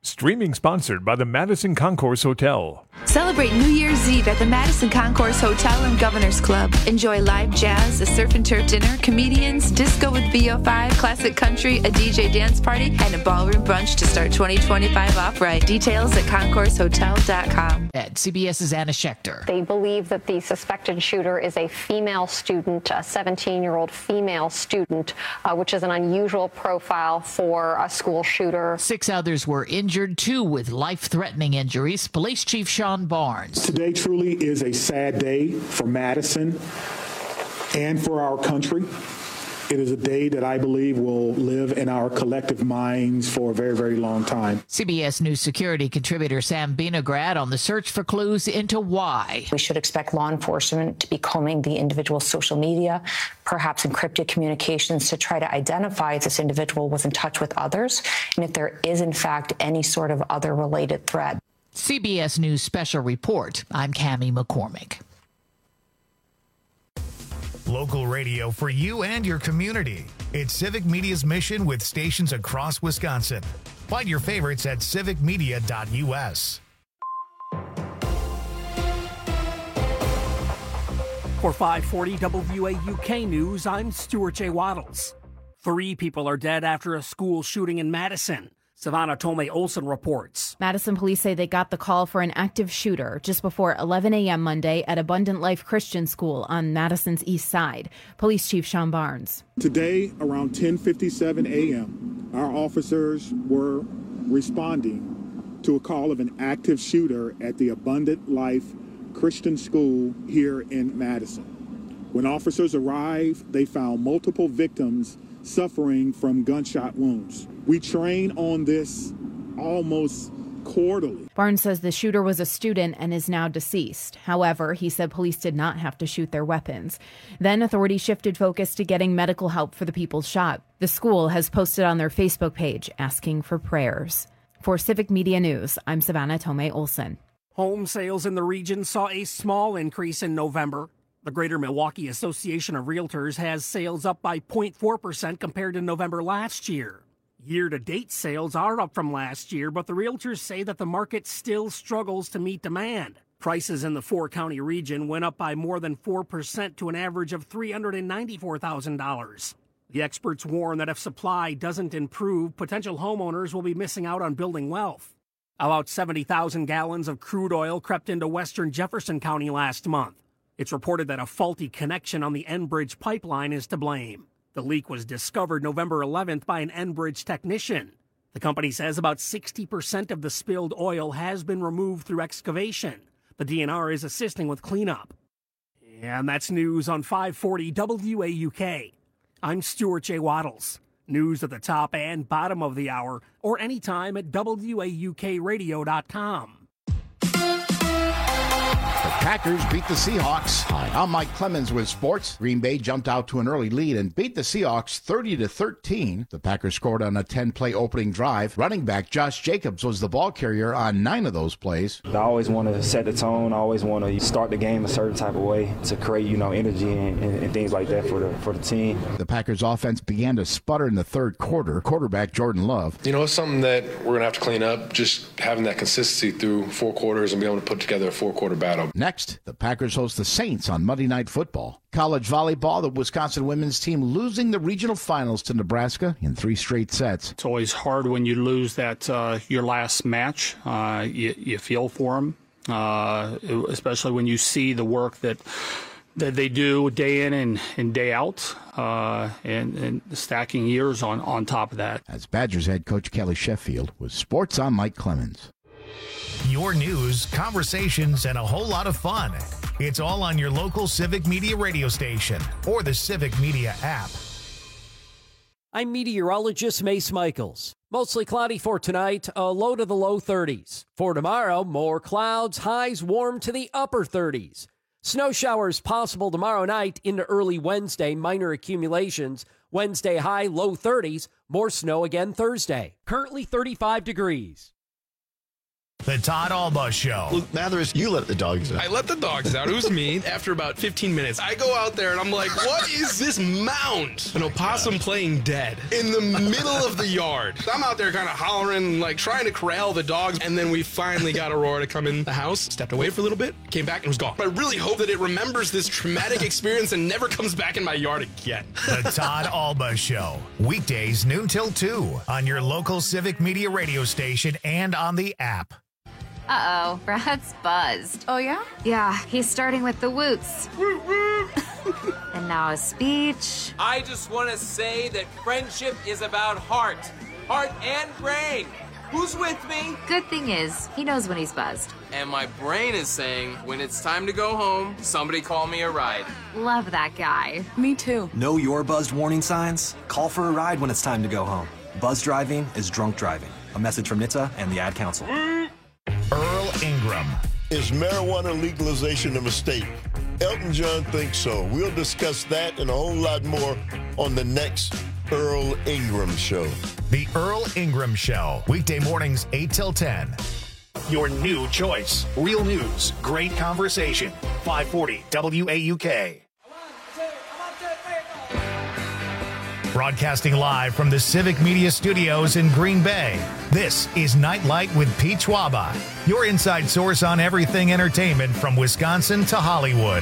Streaming sponsored by the Madison Concourse Hotel. Celebrate New Year's Eve at the Madison Concourse Hotel and Governor's Club. Enjoy live jazz, a surf and turf dinner, comedians, disco with VO5, classic country, a DJ dance party, and a ballroom brunch to start 2025 off right. Details at concoursehotel.com. At CBS's Anna Schechter. They believe that the suspected shooter is a female student, a 17-year-old female student, which is an unusual profile for a school shooter. 6 others were injured, 2 with life-threatening injuries. Police Chief Sean Barnes. Today truly is a sad day for Madison and for our country. It is a day that I believe will live in our collective minds for a very, very long time. CBS News security contributor Sam Vinograd on the search for clues into why. We should expect law enforcement to be combing the individual's social media, perhaps encrypted communications, to try to identify if this individual was in touch with others and if there is, in fact, any sort of other related threat. CBS News Special Report. I'm Cammie McCormick. Local radio for you and your community. It's Civic Media's mission with stations across Wisconsin. Find your favorites at civicmedia.us. For 540 WAUK News, I'm Stuart J. Waddles. 3 people are dead after a school shooting in Madison. Savannah Tomei Olson reports. Madison police say they got the call for an active shooter just before 11 a.m. Monday at Abundant Life Christian School on Madison's east side. Police Chief Sean Barnes. Today, around 10:57 a.m., our officers were responding to a call of an active shooter at the Abundant Life Christian School here in Madison. When officers arrived, they found multiple victims suffering from gunshot wounds. We train on this almost quarterly. Barnes says the shooter was a student and is now deceased. However, he said police did not have to shoot their weapons. Then authorities shifted focus to getting medical help for the people shot. The school has posted on their Facebook page asking for prayers. For Civic Media News, I'm Savannah Tomei Olson. Home sales in the region saw a small increase in November. The Greater Milwaukee Association of Realtors has sales up by 0.4% compared to November last year. Year-to-date sales are up from last year, but the realtors say that the market still struggles to meet demand. Prices in the 4-county region went up by more than 4% to an average of $394,000. The experts warn that if supply doesn't improve, potential homeowners will be missing out on building wealth. About 70,000 gallons of crude oil crept into western Jefferson County last month. It's reported that a faulty connection on the Enbridge pipeline is to blame. The leak was discovered November 11th by an Enbridge technician. The company says about 60% of the spilled oil has been removed through excavation. The DNR is assisting with cleanup. And that's news on 540 WAUK. I'm Stuart J. Waddles. News at the top and bottom of the hour, or anytime at WAUKradio.com. The Packers beat the Seahawks. Hi, I'm Mike Clemens with sports. Green Bay jumped out to an early lead and beat the Seahawks 30-13. The Packers scored on a 10-play opening drive. Running back Josh Jacobs was the ball carrier on 9 of those plays. I always want to set the tone. I always want to start the game a certain type of way to create, energy and things like that for the team. The Packers offense began to sputter in the third quarter. Quarterback Jordan Love. It's something that we're going to have to clean up, just having that consistency through 4 quarters and be able to put together a 4-quarter battle. Next, the Packers host the Saints on Monday Night Football. College volleyball, the Wisconsin women's team losing the regional finals to Nebraska in 3 straight sets. It's always hard when you lose that your last match. You feel for them, especially when you see the work that they do day in and day out, and stacking years on top of that. As Badgers head coach Kelly Sheffield with Sports on Mike Clemens. Your news, conversations, and a whole lot of fun. It's all on your local Civic Media radio station or the Civic Media app. I'm meteorologist Mace Michaels. Mostly cloudy for tonight, a low to the low 30s. For tomorrow, more clouds, highs warm to the upper 30s. Snow showers possible tomorrow night into early Wednesday, minor accumulations. Wednesday high, low 30s. More snow again Thursday. Currently 35 degrees. The Todd Alba Show. Luke Mathers, you let the dogs out. I let the dogs out. It was me. After about 15 minutes, I go out there and I'm like, what is this mound? An opossum playing dead in the middle of the yard. I'm out there kind of hollering, like trying to corral the dogs. And then we finally got Aurora to come in the house, stepped away for a little bit, came back and was gone. I really hope that it remembers this traumatic experience and never comes back in my yard again. The Todd Alba Show. Weekdays noon till 2 on your local Civic Media radio station and on the app. Uh-oh, Brad's buzzed. Oh, yeah? Yeah, he's starting with the woots. And now a speech. I just want to say that friendship is about heart and brain. Who's with me? Good thing is, he knows when he's buzzed. And my brain is saying, when it's time to go home, somebody call me a ride. Love that guy. Me too. Know your buzzed warning signs? Call for a ride when it's time to go home. Buzz driving is drunk driving. A message from NHTSA and the Ad Council. Earl Ingram. Is marijuana legalization a mistake? Elton John thinks so. We'll discuss that and a whole lot more on the next Earl Ingram Show. The Earl Ingram Show. Weekday mornings 8 till 10. Your new choice. Real news. Great conversation. 540 WAUK. Broadcasting live from the Civic Media Studios in Green Bay, this is Nightlight with Pete Schwaba, your inside source on everything entertainment from Wisconsin to Hollywood.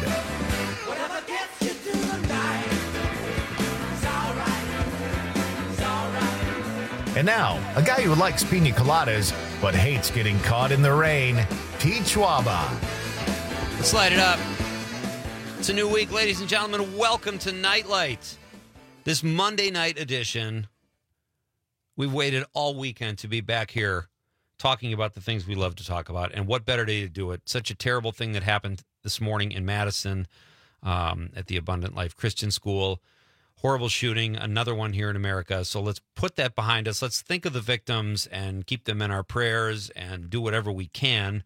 And now, a guy who likes pina coladas but hates getting caught in the rain, Pete Schwaba. Let's light it up. It's a new week, ladies and gentlemen. Welcome to Nightlight. This Monday night edition, we've waited all weekend to be back here talking about the things we love to talk about. And what better day to do it? Such a terrible thing that happened this morning in Madison at the Abundant Life Christian School. Horrible shooting, another one here in America. So let's put that behind us. Let's think of the victims and keep them in our prayers and do whatever we can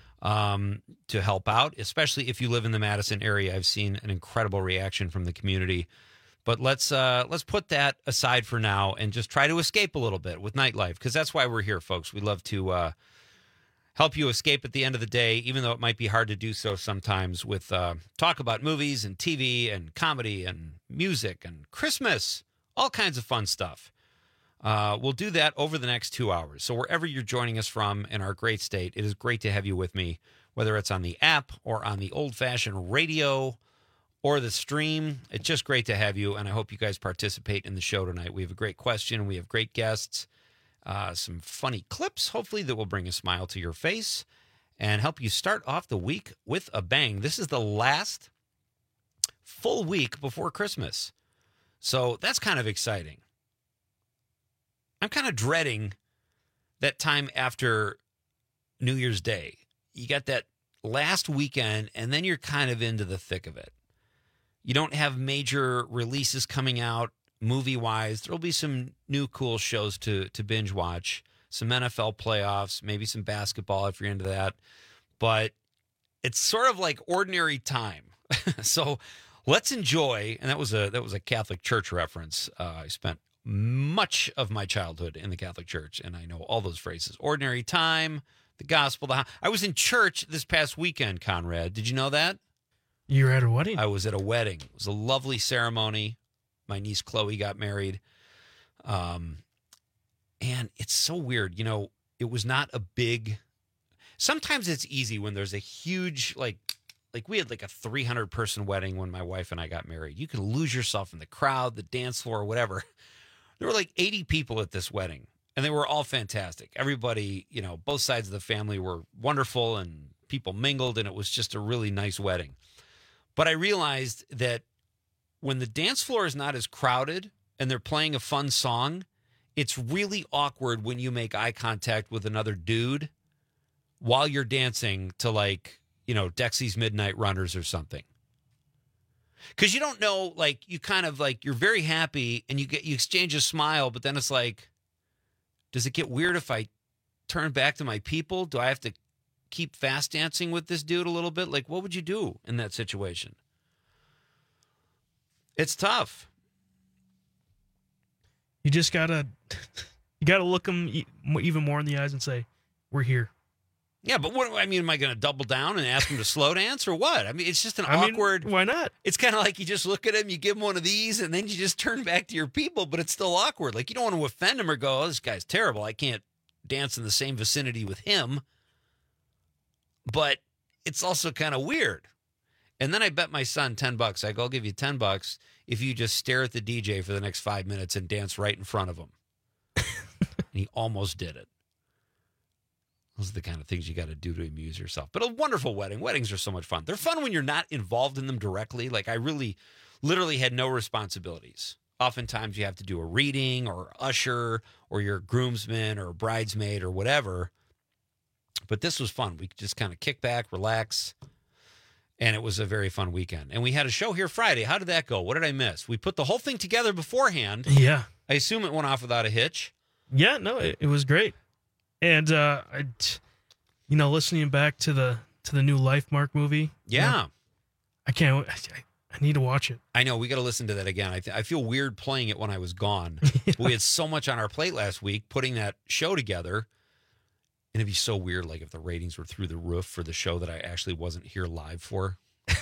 to help out, especially if you live in the Madison area. I've seen an incredible reaction from the community. But let's put that aside for now and just try to escape a little bit with Nightlife, because that's why we're here, folks. We love to help you escape at the end of the day, even though it might be hard to do so sometimes with talk about movies and TV and comedy and music and Christmas, all kinds of fun stuff. We'll do that over the next 2 hours. So wherever you're joining us from in our great state, it is great to have you with me, whether it's on the app or on the old-fashioned radio or the stream. It's just great to have you, and I hope you guys participate in the show tonight. We have a great question. We have great guests, some funny clips, hopefully, that will bring a smile to your face and help you start off the week with a bang. This is the last full week before Christmas, so that's kind of exciting. I'm kind of dreading that time after New Year's Day. You got that last weekend, and then you're kind of into the thick of it. You don't have major releases coming out movie-wise. There'll be some new cool shows to binge watch, some NFL playoffs, maybe some basketball if you're into that. But it's sort of like ordinary time. So let's enjoy, and that was a Catholic Church reference. I spent much of my childhood in the Catholic Church, and I know all those phrases. Ordinary time, the gospel. I was in church this past weekend, Conrad. Did you know that? You were at a wedding? I was at a wedding. It was a lovely ceremony. My niece Chloe got married. And it's so weird. You know, it was not a big... Sometimes it's easy when there's a huge, like we had like a 300-person wedding when my wife and I got married. You can lose yourself in the crowd, the dance floor, whatever. There were like 80 people at this wedding, and they were all fantastic. Everybody, you know, both sides of the family were wonderful, and people mingled, and it was just a really nice wedding. But I realized that when the dance floor is not as crowded and they're playing a fun song, it's really awkward when you make eye contact with another dude while you're dancing to, like, you know, Dexy's Midnight Runners or something. Because you don't know, like, you kind of, like, you're very happy and you exchange a smile, but then it's like, does it get weird if I turn back to my people? Do I have to keep fast dancing with this dude a little bit? Like, what would you do in that situation? It's tough. You just gotta look them even more in the eyes and say, "We're here." Yeah, but what? I mean, am I going to double down and ask him to slow dance or what? I mean, it's just an awkward. Why not? It's kind of like you just look at him, you give him one of these, and then you just turn back to your people, but it's still awkward. Like, you don't want to offend him or go, oh, this guy's terrible. I can't dance in the same vicinity with him. But it's also kind of weird. And then I bet my son $10. I go, I'll give you $10 if you just stare at the DJ for the next 5 minutes and dance right in front of him. And he almost did it. Those are the kind of things you got to do to amuse yourself. But a wonderful wedding. Weddings are so much fun. They're fun when you're not involved in them directly. Like, I really, literally had no responsibilities. Oftentimes you have to do a reading or usher or your groomsman or bridesmaid or whatever. But this was fun. We could just kind of kick back, relax. And it was a very fun weekend. And we had a show here Friday. How did that go? What did I miss? We put the whole thing together beforehand. Yeah. I assume it went off without a hitch. Yeah, no, it was great. And listening back to the new Life Mark movie. Yeah, I can't. I need to watch it. I know we got to listen to that again. I feel weird playing it when I was gone. Yeah. We had so much on our plate last week putting that show together, and it'd be so weird, like if the ratings were through the roof for the show that I actually wasn't here live for.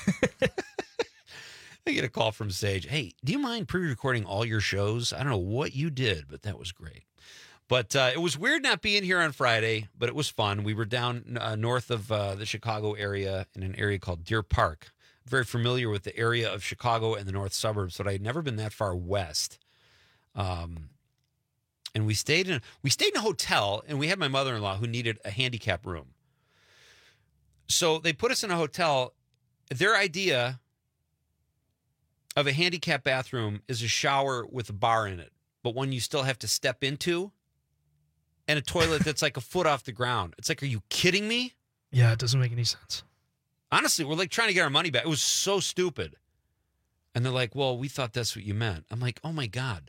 I get a call from Sage. Hey, do you mind pre-recording all your shows? I don't know what you did, but that was great. But it was weird not being here on Friday, but it was fun. We were down north of the Chicago area in an area called Deer Park. I'm very familiar with the area of Chicago and the north suburbs, but I had never been that far west. And we stayed in a hotel, and we had my mother-in-law who needed a handicap room. So they put us in a hotel. Their idea of a handicap bathroom is a shower with a bar in it, but one you still have to step into. And a toilet that's like a foot off the ground. It's like, are you kidding me? Yeah, it doesn't make any sense. Honestly, we're like trying to get our money back. It was so stupid. And they're like, well, we thought that's what you meant. I'm like, oh my God.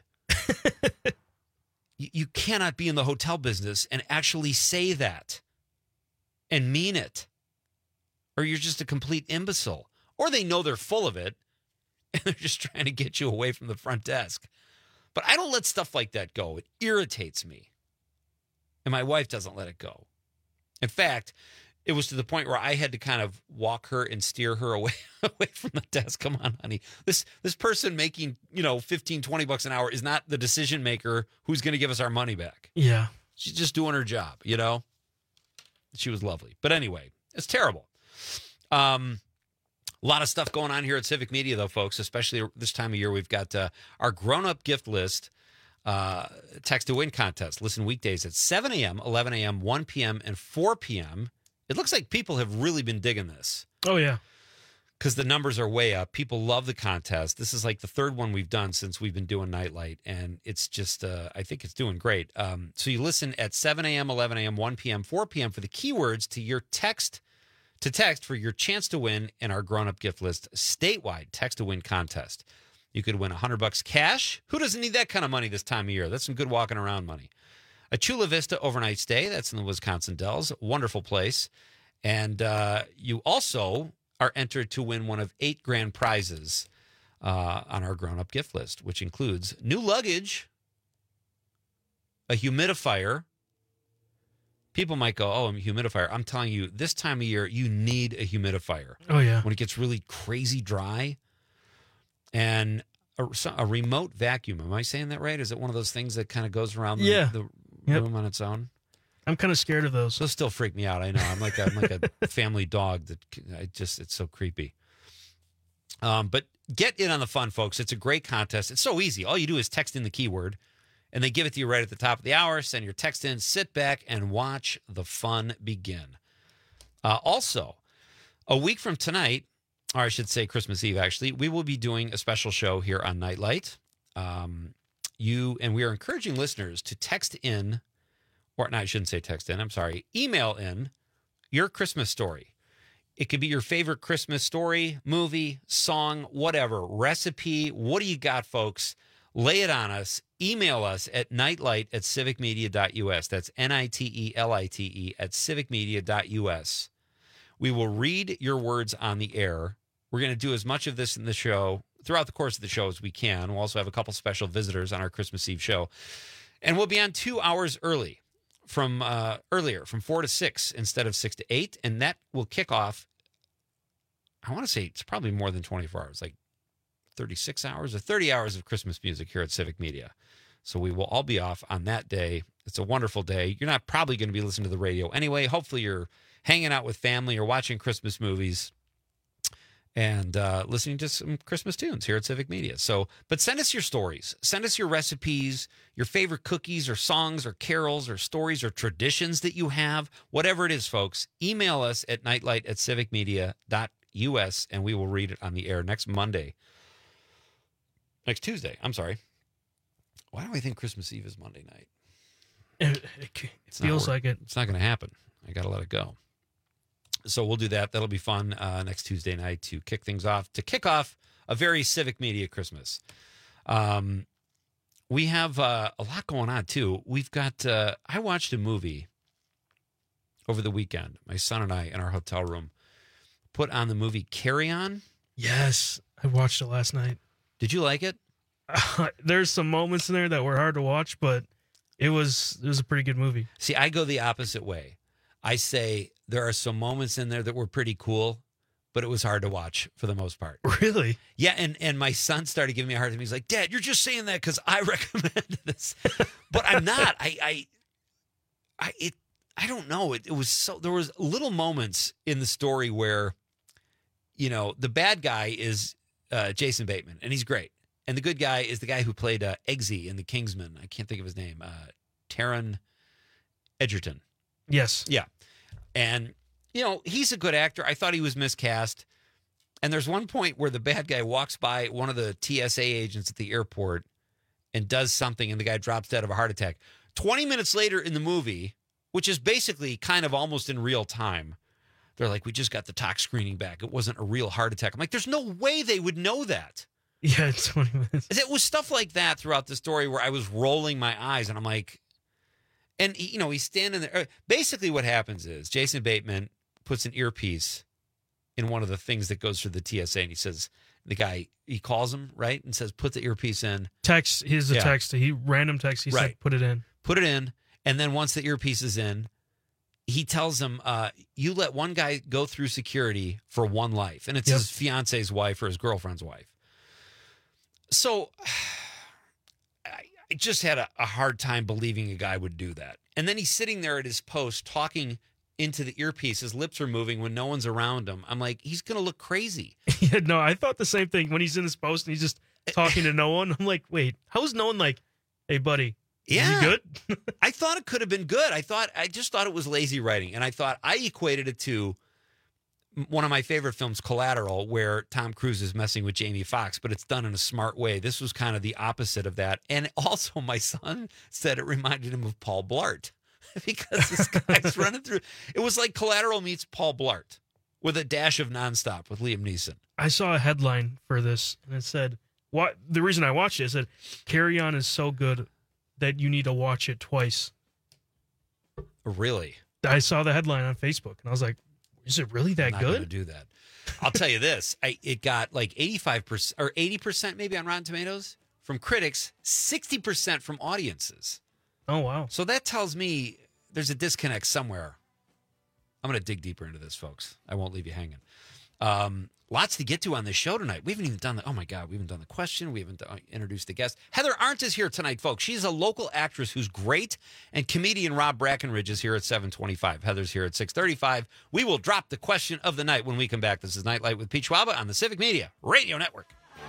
You cannot be in the hotel business and actually say that and mean it. Or you're just a complete imbecile. Or they know they're full of it and they're just trying to get you away from the front desk. But I don't let stuff like that go. It irritates me. And my wife doesn't let it go. In fact, it was to the point where I had to kind of walk her and steer her away from the desk. Come on, honey. This person making, $15-20 an hour is not the decision maker who's going to give us our money back. Yeah. She's just doing her job, She was lovely. But anyway, it's terrible. A lot of stuff going on here at Civic Media, though, folks, especially this time of year. We've got our grown-up gift list. Text to win contest. Listen weekdays at 7 a.m., 11 a.m., 1 p.m., and 4 p.m. It looks like people have really been digging this. Oh, yeah. Because the numbers are way up. People love the contest. This is like the third one we've done since we've been doing Nightlight, and it's just, I think it's doing great. So you listen at 7 a.m., 11 a.m., 1 p.m., 4 p.m. for the keywords to your text for your chance to win in our grown-up gift list statewide text to win contest. You could win $100 cash. Who doesn't need that kind of money this time of year? That's some good walking around money. A Chula Vista overnight stay. That's in the Wisconsin Dells. Wonderful place. And you also are entered to win one of 8 grand prizes on our grown-up gift list, which includes new luggage, a humidifier. People might go, oh, a humidifier. I'm telling you, this time of year, you need a humidifier. Oh, yeah. When it gets really crazy dry. And a remote vacuum. Am I saying that right? Is it one of those things that kind of goes around the room on its own? I'm kind of scared of those. Those still freak me out. I know. I'm like a family dog that it's so creepy. But get in on the fun, folks. It's a great contest. It's so easy. All you do is text in the keyword, and they give it to you right at the top of the hour. Send your text in, sit back, and watch the fun begin. Also, a week from tonight, or I should say Christmas Eve, actually, we will be doing a special show here on Nightlight. And we are encouraging listeners to text in, or no, I shouldn't say text in, I'm sorry, email in your Christmas story. It could be your favorite Christmas story, movie, song, whatever, recipe. What do you got, folks? Lay it on us. Email us at nightlight@civicmedia.us. That's NITELITE at civicmedia.us. We will read your words on the air. We're going to do as much of this in the show throughout the course of the show as we can. We'll also have a couple special visitors on our Christmas Eve show. And we'll be on 2 hours early from earlier, from 4 to 6 instead of 6 to 8. And that will kick off, I want to say it's probably more than 24 hours, like 36 hours or 30 hours of Christmas music here at Civic Media. So we will all be off on that day. It's a wonderful day. You're not probably going to be listening to the radio anyway. Hopefully you're hanging out with family or watching Christmas movies and listening to some Christmas tunes here at Civic Media. So, but send us your stories. Send us your recipes, your favorite cookies or songs or carols or stories or traditions that you have. Whatever it is, folks, email us at nightlight@civicmedia.us and we will read it on the air next Tuesday. I'm sorry. Why do I think Christmas Eve is Monday night? It feels like it. It's not going to happen. I got to let it go. So we'll do that. That'll be fun next Tuesday night to kick things off, to kick off a very Civic Media Christmas. We have a lot going on, too. We've got, I watched a movie over the weekend. My son and I, in our hotel room, put on the movie Carry On. Yes, I watched it last night. Did you like it? There's some moments in there that were hard to watch, but it was a pretty good movie. See, I go the opposite way. I say there are some moments in there that were pretty cool, but it was hard to watch for the most part. Really? Yeah, and my son started giving me a hard time. He's like, "Dad, you're just saying that because I recommended this," but I'm not. I don't know. It was so. There was little moments in the story where, you know, the bad guy is Jason Bateman, and he's great. And the good guy is the guy who played Eggsy in The Kingsman. I can't think of his name. Taron Egerton. Yes. Yeah. And, you know, he's a good actor. I thought he was miscast. And there's one point where the bad guy walks by one of the TSA agents at the airport and does something, and the guy drops dead of a heart attack. 20 minutes later in the movie, which is basically kind of almost in real time, they're like, "We just got the tox screening back. It wasn't a real heart attack." I'm like, there's no way they would know that. Yeah, it's 20 minutes. It was stuff like that throughout the story where I was rolling my eyes, and I'm like, and, you know, he's standing there. Basically what happens is Jason Bateman puts an earpiece in one of the things that goes through the TSA, and he says, the guy, he calls him, right, and says, "Put the earpiece in." Text, here's the text. He random text. He said, "Put it in." Put it in, and then once the earpiece is in, he tells him, "You let one guy go through security for one life," and it's his fiance's wife or his girlfriend's wife. So I just had a hard time believing a guy would do that. And then he's sitting there at his post talking into the earpiece. His lips are moving when no one's around him. I'm like, he's going to look crazy. Yeah, no, I thought the same thing when he's in his post and he's just talking to no one. I'm like, wait, how is no one like, "Hey, buddy, is he good?" I thought it could have been good. I just thought it was lazy writing. And I equated it to one of my favorite films, Collateral, where Tom Cruise is messing with Jamie Foxx, but it's done in a smart way. This was kind of the opposite of that. And also my son said it reminded him of Paul Blart because this guy's running through. It was like Collateral meets Paul Blart with a dash of Nonstop with Liam Neeson. I saw a headline for this, and it said, "What?" The reason I watched it, said, "Carry On is so good that you need to watch it twice." Really? I saw the headline on Facebook, and I was like, is it really that I'm not good? going to do that. I'll tell you this. It got like 85% or 80% maybe on Rotten Tomatoes from critics, 60% from audiences. Oh, wow. So that tells me there's a disconnect somewhere. I'm going to dig deeper into this, folks. I won't leave you hanging. Lots to get to on this show tonight. We haven't even done we haven't done the question. We haven't introduced the guest. Heather Arndt is here tonight, folks. She's a local actress who's great, and comedian Rob Brackenridge is here at 7:25. Heather's here at 6:35. We will drop the question of the night when we come back. This is Nightlight with Pete Schwaba on the Civic Media Radio Network.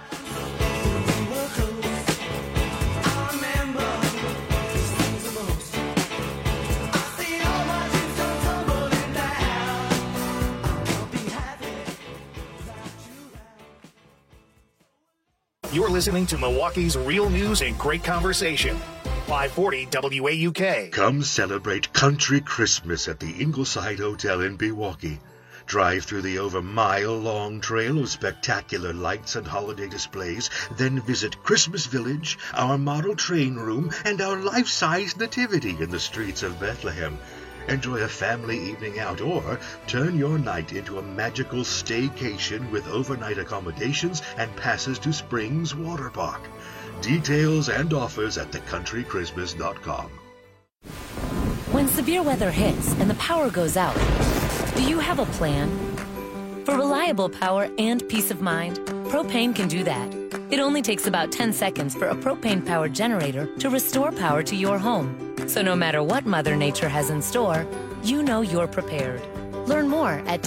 You're listening to Milwaukee's real news and great conversation. 540 WAUK. Come celebrate Country Christmas at the Ingleside Hotel in Milwaukee. Drive through the over mile-long trail of spectacular lights and holiday displays, then visit Christmas Village, our model train room, and our life-size nativity in the streets of Bethlehem. Enjoy a family evening out or turn your night into a magical staycation with overnight accommodations and passes to Springs Water Park. Details and offers at thecountrychristmas.com. When When severe weather hits and the power goes out, do you have a plan? For reliable power and peace of mind, Propane can do that. It only takes about 10 seconds for a propane-powered generator to restore power to your home. So no matter what Mother Nature has in store, you know you're prepared. Learn more at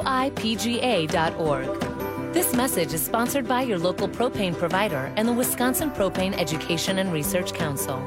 WIPGA.org. This message is sponsored by your local propane provider and the Wisconsin Propane Education and Research Council.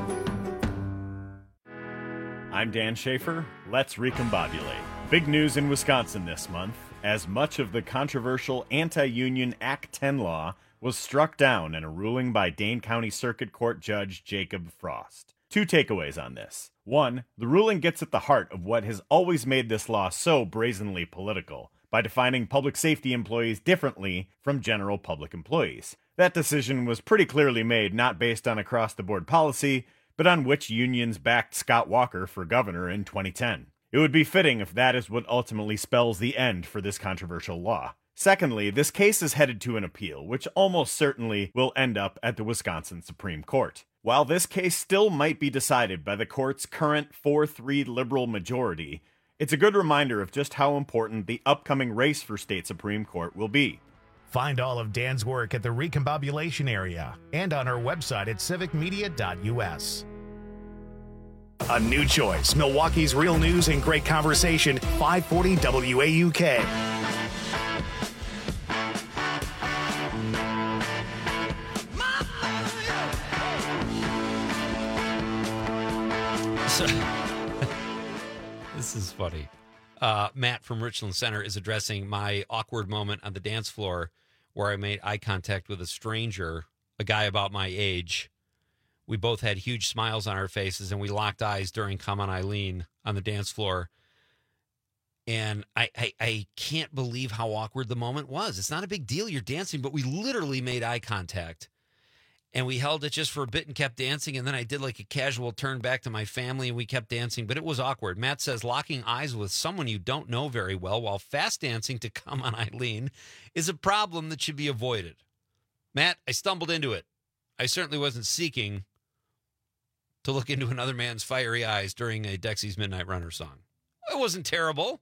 I'm Dan Schaefer. Let's recombobulate. Big news in Wisconsin this month, as much of the controversial anti-union Act 10 law was struck down in a ruling by Dane County Circuit Court Judge Jacob Frost. Two takeaways on this. One, the ruling gets at the heart of what has always made this law so brazenly political, by defining public safety employees differently from general public employees. That decision was pretty clearly made not based on across-the-board policy, but on which unions backed Scott Walker for governor in 2010. It would be fitting if that is what ultimately spells the end for this controversial law. Secondly, this case is headed to an appeal, which almost certainly will end up at the Wisconsin Supreme Court. While this case still might be decided by the court's current 4-3 liberal majority, it's a good reminder of just how important the upcoming race for state Supreme Court will be. Find all of Dan's work at the Recombobulation area and on our website at civicmedia.us. A new choice, Milwaukee's real news and great conversation, 540 WAUK. So, this is funny. Matt from Richland Center is addressing my awkward moment on the dance floor where I made eye contact with a stranger, a guy about my age. We both had huge smiles on our faces, and we locked eyes during Come On Eileen on the dance floor. And I can't believe how awkward the moment was. It's not a big deal. You're dancing, but we literally made eye contact. And we held it just for a bit and kept dancing. And then I did like a casual turn back to my family, and we kept dancing. But it was awkward. Matt says locking eyes with someone you don't know very well while fast dancing to Come On Eileen is a problem that should be avoided. Matt, I stumbled into it. I certainly wasn't seeking to look into another man's fiery eyes during a Dexy's Midnight Runner song. It wasn't terrible.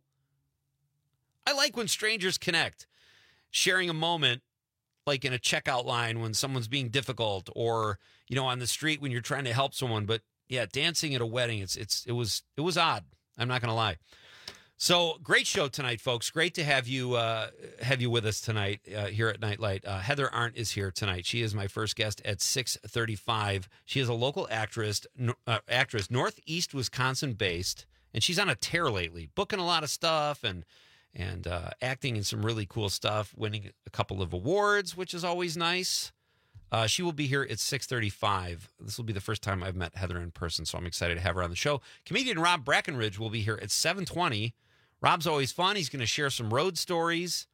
I like when strangers connect, sharing a moment like in a checkout line when someone's being difficult, or, you know, on the street when you're trying to help someone. But yeah, dancing at a wedding, it was odd. I'm not going to lie. So great show tonight, folks. Great to have you with us tonight here at Nightlight. Heather Arndt is here tonight. She is my first guest at 6:35. She is a local actress, Northeast Wisconsin based, and she's on a tear lately, booking a lot of stuff and acting in some really cool stuff, winning a couple of awards, which is always nice. She will be here at 6:35. This will be the first time I've met Heather in person, so I'm excited to have her on the show. Comedian Rob Brackenridge will be here at 7:20. Rob's always fun. He's going to share some road stories.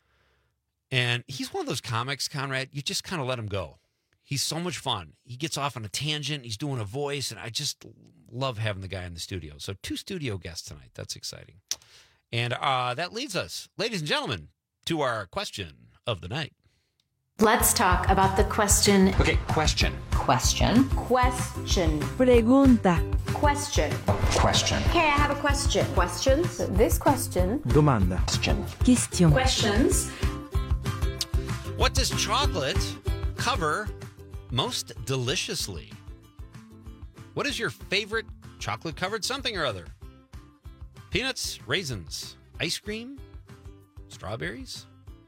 And he's one of those comics, Conrad, you just kind of let him go. He's so much fun. He gets off on a tangent. He's doing a voice, and I just love having the guy in the studio. So 2 studio guests tonight. That's exciting. And that leads us, ladies and gentlemen, to our question of the night. Let's talk about the question. Okay, question. Question. Question. Pregunta. Question. Question. Okay, I have a question. Questions. So this question. Domanda. Question. Questions. What does chocolate cover most deliciously? What is your favorite chocolate-covered something or other? Peanuts, raisins, ice cream, strawberries?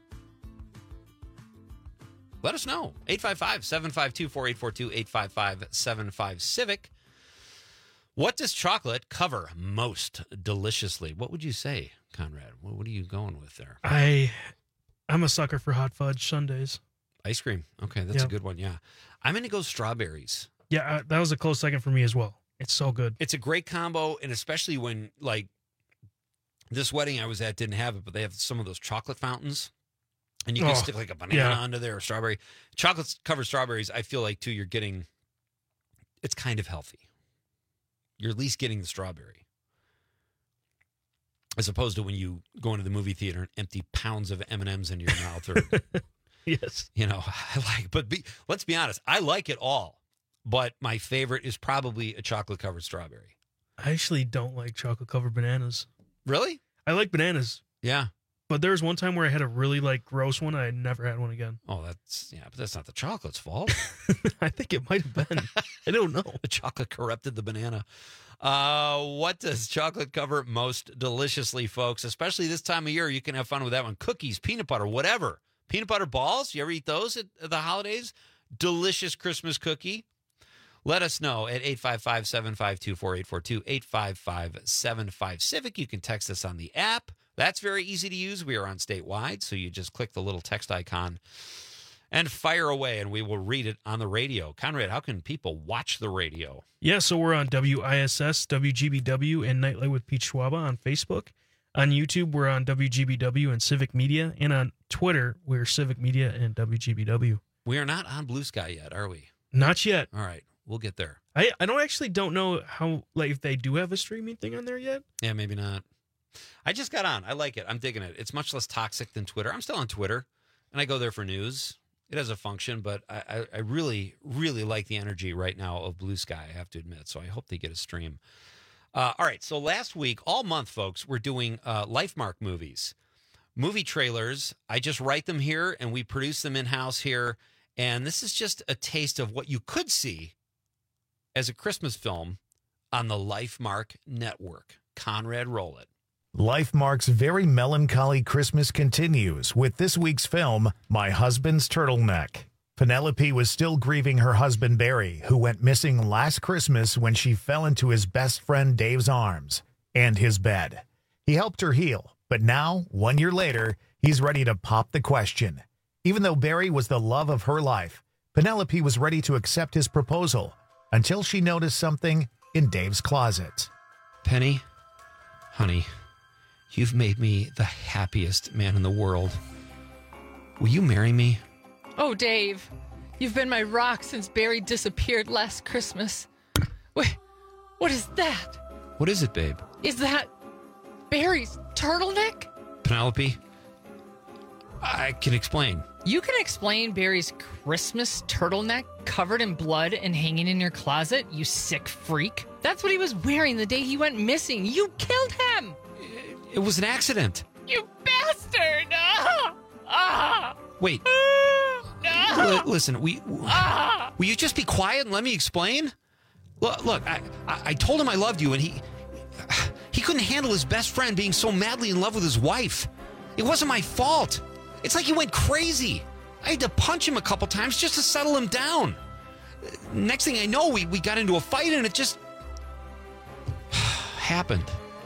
Let us know. 855-752-4842, 855-75-CIVIC. What does chocolate cover most deliciously? What would you say, Conrad? What are you going with there? I'm a sucker for hot fudge sundaes. Ice cream. Okay, that's a good one, yeah. I'm going to go strawberries. Yeah, that was a close second for me as well. It's so good. It's a great combo, and especially when, like, this wedding I was at didn't have it, but they have some of those chocolate fountains. And you can stick like a banana onto there, or strawberry. Chocolate-covered strawberries, I feel like, too, you're getting, it's kind of healthy. You're at least getting the strawberry. As opposed to when you go into the movie theater and empty pounds of M&Ms into your mouth. Or, yes. You know, let's be honest, I like it all. But my favorite is probably a chocolate-covered strawberry. I actually don't like chocolate-covered bananas. Really? I like bananas. Yeah. But there was one time where I had a really gross one. I never had one again. Oh, but that's not the chocolate's fault. I think it might have been. I don't know. The chocolate corrupted the banana. What does chocolate cover most deliciously, folks? Especially this time of year, you can have fun with that one. Cookies, peanut butter, whatever. Peanut butter balls, you ever eat those at the holidays? Delicious Christmas cookie. Let us know at 855-752-4842, 855-75-CIVIC. You can text us on the app. That's very easy to use. We are on statewide, so you just click the little text icon and fire away, and we will read it on the radio. Conrad, how can people watch the radio? Yeah, so we're on WISS, WGBW, and Nightlight with Pete Schwaba on Facebook. On YouTube, we're on WGBW and Civic Media. And on Twitter, we're Civic Media and WGBW. We are not on Blue Sky yet, are we? Not yet. All right, we'll get there. I don't know how, if they do have a streaming thing on there yet. Yeah, maybe not. I just got on. I like it. I'm digging it. It's much less toxic than Twitter. I'm still on Twitter, and I go there for news. It has a function, but I really, really like the energy right now of Blue Sky, I have to admit. So I hope they get a stream. All right, so last week, all month, folks, we're doing LifeMark movies. Movie trailers, I just write them here, and we produce them in-house here. And this is just a taste of what you could see as a Christmas film on the LifeMark network. Conrad, roll it. LifeMark's very melancholy Christmas continues with this week's film, My Husband's Turtleneck. Penelope was still grieving her husband Barry, who went missing last Christmas when she fell into his best friend Dave's arms and his bed. He helped her heal, but now, 1 year later, he's ready to pop the question. Even though Barry was the love of her life, Penelope was ready to accept his proposal until she noticed something in Dave's closet. Penny, honey, you've made me the happiest man in the world. Will you marry me? Oh, Dave, you've been my rock since Barry disappeared last Christmas. Wait, what is that? What is it, babe? Is that Barry's turtleneck? Penelope, I can explain. You can explain Barry's Christmas turtleneck covered in blood and hanging in your closet, you sick freak? That's what he was wearing the day he went missing. You killed him! It was an accident. You bastard! Wait. Listen, will you just be quiet and let me explain? Look, I told him I loved you, and he couldn't handle his best friend being so madly in love with his wife. It wasn't my fault. It's like he went crazy. I had to punch him a couple times just to settle him down. Next thing I know, we got into a fight, and it just happened.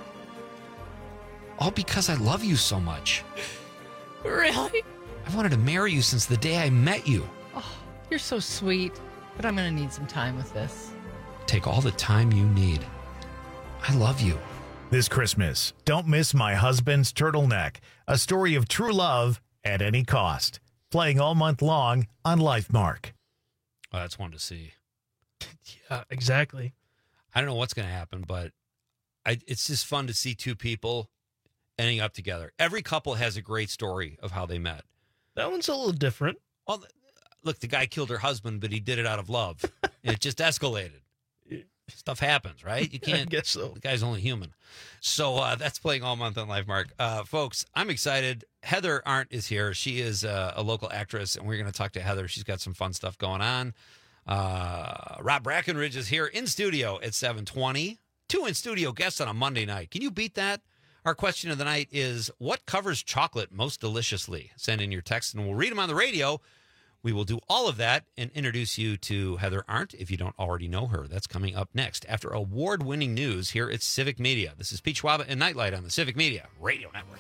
All because I love you so much. Really? I wanted to marry you since the day I met you. Oh, you're so sweet, but I'm going to need some time with this. Take all the time you need. I love you. This Christmas, don't miss My Husband's Turtleneck, a story of true love at any cost. Playing all month long on LifeMark. Oh, that's one to see. Yeah, exactly. I don't know what's going to happen, but it's just fun to see two people ending up together. Every couple has a great story of how they met. That one's a little different. Well, look, the guy killed her husband, but he did it out of love. And it just escalated. Stuff happens, right? You can't. I guess so. The guy's only human. So that's playing all month on LifeMark. Folks, I'm excited. Heather Arndt is here. She is a local actress, and we're going to talk to Heather. She's got some fun stuff going on. Rob Brackenridge is here in studio at 7:20. 2 in-studio guests on a Monday night. Can you beat that? Our question of the night is, what covers chocolate most deliciously? Send in your text, and we'll read them on the radio. We will do all of that and introduce you to Heather Arndt if you don't already know her. That's coming up next after award-winning news here at Civic Media. This is Pete Schwaba and Nightlight on the Civic Media Radio Network.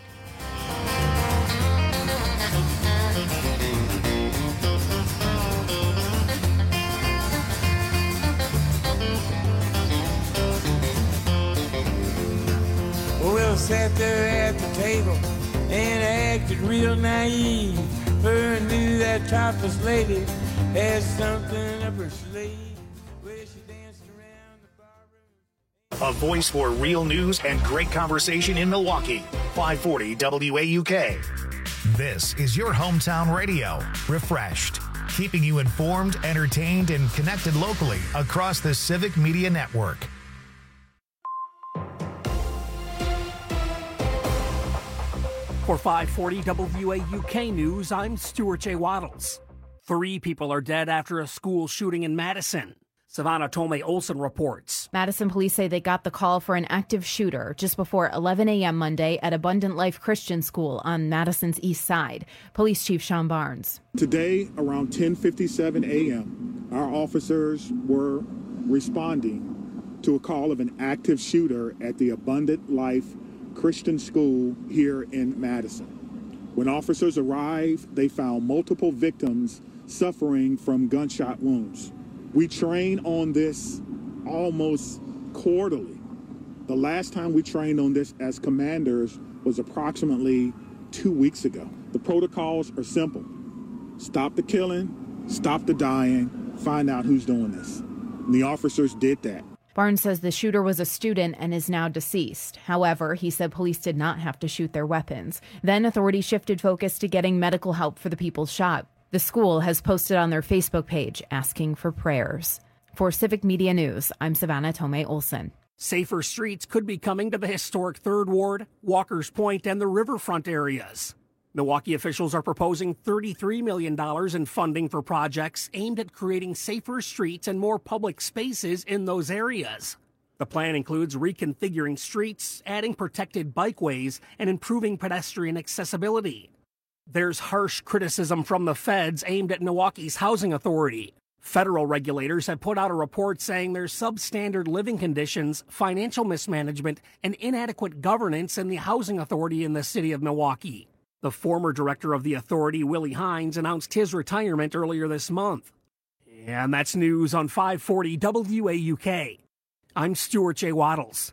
Will sat there at the table and acted real naive. Her knew that topless lady had something up her sleeve. Where she danced around the barroom. A voice for real news and great conversation in Milwaukee. 540 WAUK. This is your hometown radio. Refreshed. Keeping you informed, entertained, and connected locally across the Civic Media Network. For 540 WAUK News, I'm Stuart J. Waddles. 3 people are dead after a school shooting in Madison. Savannah Tomei Olsen reports. Madison police say they got the call for an active shooter just before 11 a.m. Monday at Abundant Life Christian School on Madison's east side. Police Chief Sean Barnes. Today, around 10:57 a.m., our officers were responding to a call of an active shooter at the Abundant Life Christian School here in Madison. When officers arrived, they found multiple victims suffering from gunshot wounds. We train on this almost quarterly. The last time we trained on this as commanders was approximately 2 weeks ago. The protocols are simple. Stop the killing, stop the dying, find out who's doing this. And the officers did that. Barnes says the shooter was a student and is now deceased. However, he said police did not have to shoot their weapons. Then authorities shifted focus to getting medical help for the people shot. The school has posted on their Facebook page asking for prayers. For Civic Media News, I'm Savannah Tomei Olsen. Safer streets could be coming to the historic 3rd Ward, Walker's Point, and the riverfront areas. Milwaukee officials are proposing $33 million in funding for projects aimed at creating safer streets and more public spaces in those areas. The plan includes reconfiguring streets, adding protected bikeways, and improving pedestrian accessibility. There's harsh criticism from the feds aimed at Milwaukee's housing authority. Federal regulators have put out a report saying there's substandard living conditions, financial mismanagement, and inadequate governance in the housing authority in the city of Milwaukee. The former director of the authority, Willie Hines, announced his retirement earlier this month. And that's news on 540 WAUK. I'm Stuart J. Waddles.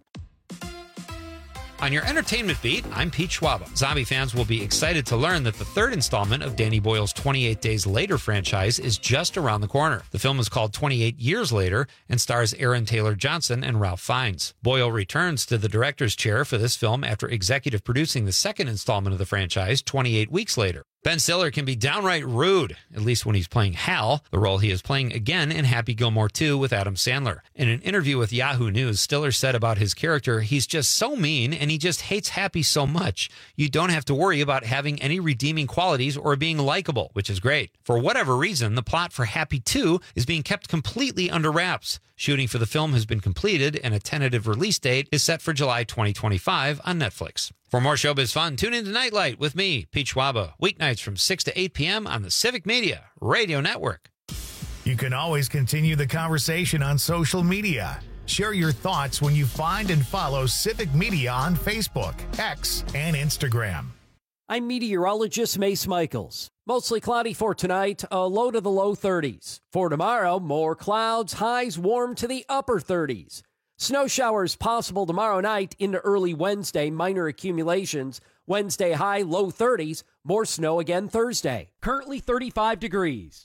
On your entertainment beat, I'm Pete Schwaba. Zombie fans will be excited to learn that the 3rd installment of Danny Boyle's 28 Days Later franchise is just around the corner. The film is called 28 Years Later and stars Aaron Taylor Johnson and Ralph Fiennes. Boyle returns to the director's chair for this film after executive producing the 2nd installment of the franchise 28 weeks later. Ben Stiller can be downright rude, at least when he's playing Hal, the role he is playing again in Happy Gilmore 2 with Adam Sandler. In an interview with Yahoo News, Stiller said about his character, he's just so mean and he just hates Happy so much. You don't have to worry about having any redeeming qualities or being likable, which is great. For whatever reason, the plot for Happy 2 is being kept completely under wraps. Shooting for the film has been completed and a tentative release date is set for July 2025 on Netflix. For more showbiz fun, tune in to Nightlight with me, Pete Schwaba, weeknights from 6 to 8 p.m. on the Civic Media Radio Network. You can always continue the conversation on social media. Share your thoughts when you find and follow Civic Media on Facebook, X, and Instagram. I'm meteorologist Mace Michaels. Mostly cloudy for tonight, a low to the low 30s. For tomorrow, more clouds, highs warm to the upper 30s. Snow showers possible tomorrow night into early Wednesday, minor accumulations. Wednesday high, low 30s. More snow again Thursday. Currently 35 degrees.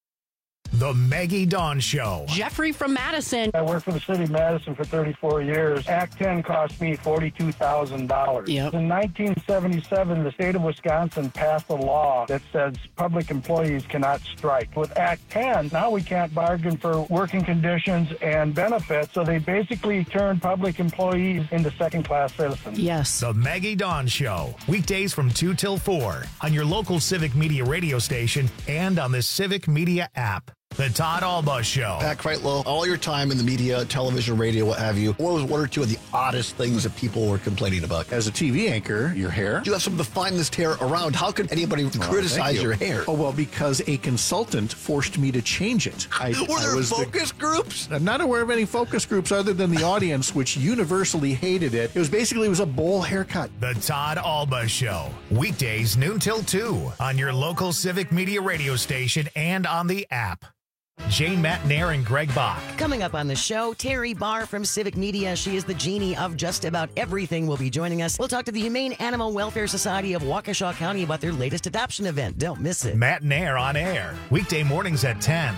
The Maggie Dawn Show. Jeffrey from Madison. I worked for the city of Madison for 34 years. Act 10 cost me $42,000. Yep. In 1977, the state of Wisconsin passed a law that says public employees cannot strike. With Act 10, now we can't bargain for working conditions and benefits, so they basically turned public employees into second-class citizens. Yes. The Maggie Dawn Show. Weekdays from 2 till 4 on your local Civic Media radio station and on the Civic Media app. The Todd Alba Show. Pat Kreitlow, all your time in the media, television, radio, what have you, what was one or two of the oddest things that people were complaining about? As a TV anchor, your hair. You have some of the finest hair around. How could anybody criticize your hair? Oh, well, because a consultant forced me to change it. Were there focus groups? I'm not aware of any focus groups other than the audience, which universally hated it. It was a bowl haircut. The Todd Alba Show. Weekdays noon till 2 on your local Civic Media radio station and on the app. Jane Matnair and Greg Bach. Coming up on the show, Terry Barr from Civic Media. She is the genie of just about everything. Will be joining us. We'll talk to the Humane Animal Welfare Society of Waukesha County about their latest adoption event. Don't miss it. Matnair on air. Weekday mornings at 10.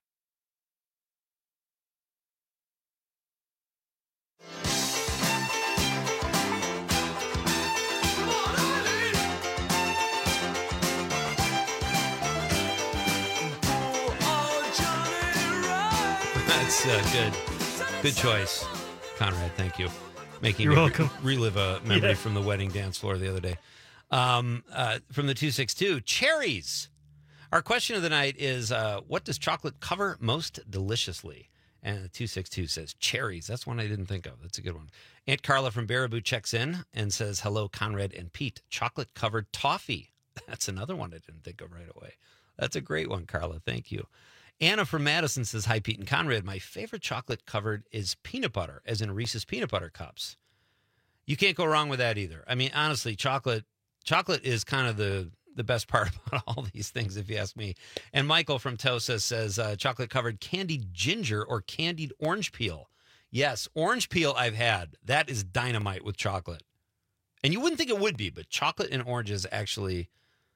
That's good choice, Conrad. Thank you. Making You're welcome. relive a memory from the wedding dance floor the other day. From the 262, cherries. Our question of the night is, what does chocolate cover most deliciously? And the 262 says cherries. That's one I didn't think of. That's a good one. Aunt Carla from Baraboo checks in and says, hello, Conrad and Pete. Chocolate-covered toffee. That's another one I didn't think of right away. That's a great one, Carla. Thank you. Anna from Madison says, hi, Pete and Conrad. My favorite chocolate-covered is peanut butter, as in Reese's peanut butter cups. You can't go wrong with that either. I mean, honestly, chocolate is kind of the best part about all these things, if you ask me. And Michael from Tosa says, chocolate-covered candied ginger or candied orange peel. Yes, orange peel I've had. That is dynamite with chocolate. And you wouldn't think it would be, but chocolate and oranges actually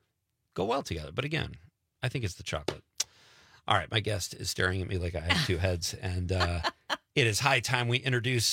go well together. But again, I think it's the chocolate. All right, my guest is staring at me like I have two heads. And it is high time we introduce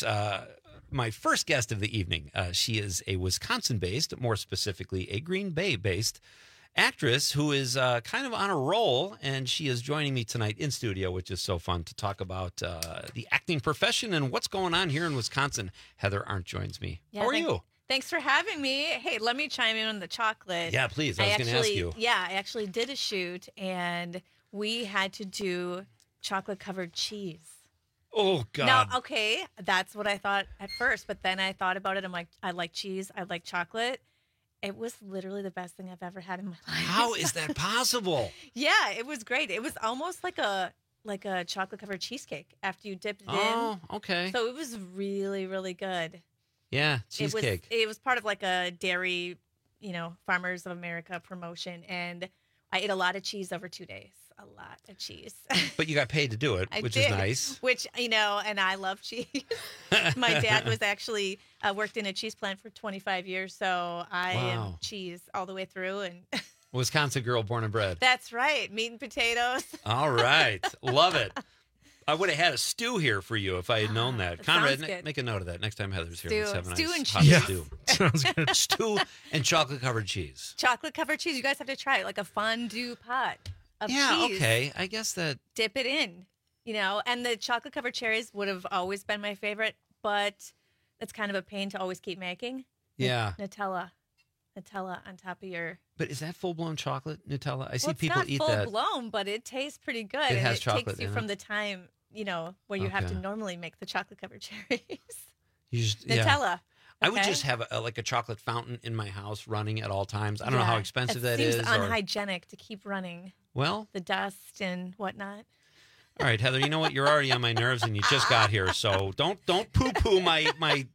my first guest of the evening. She is a Wisconsin-based, more specifically a Green Bay-based actress who is kind of on a roll, and she is joining me tonight in studio, which is so fun to talk about the acting profession and what's going on here in Wisconsin. Heather Arndt joins me. Yeah, How are you? Thanks for having me. Hey, let me chime in on the chocolate. Yeah, please. I was going to ask you. Yeah, I actually did a shoot, and we had to do chocolate-covered cheese. Oh, God. Now, okay, that's what I thought at first, but then I thought about it. I'm like, I like cheese. I like chocolate. It was literally the best thing I've ever had in my life. How is that possible? Yeah, it was great. It was almost like a chocolate-covered cheesecake after you dipped it in. Oh, okay. So it was really, really good. Yeah, cheesecake. It was part of like a dairy, Farmers of America promotion, and I ate a lot of cheese over 2 days. A lot of cheese. But you got paid to do it, which is nice. Which, and I love cheese. My dad was actually worked in a cheese plant for 25 years, so I am cheese all the way through. And Wisconsin girl born and bred. That's right. Meat and potatoes. All right. Love it. I would have had a stew here for you if I had known that. Conrad, make a note of that. Next time Heather's here, let's have a nice and hot cheese. stew. Sounds good. Stew and chocolate-covered cheese. Chocolate-covered cheese. You guys have to try it, like a fondue pot of cheese. Yeah, okay. I guess that... Dip it in, And the chocolate-covered cherries would have always been my favorite, but it's kind of a pain to always keep making. Yeah. Nutella on top of your... But is that full-blown chocolate, Nutella? I see it's people not eat that. full-blown, but it tastes pretty good. It has it chocolate takes you in from it. the time, where you have to normally make the chocolate-covered cherries. You just, Nutella. I would okay? just have a chocolate fountain in my house running at all times. I don't know how expensive that is. It seems unhygienic to keep running. Well, the dust and whatnot. All right, Heather, you know what? You're already on my nerves and you just got here, so don't poo-poo my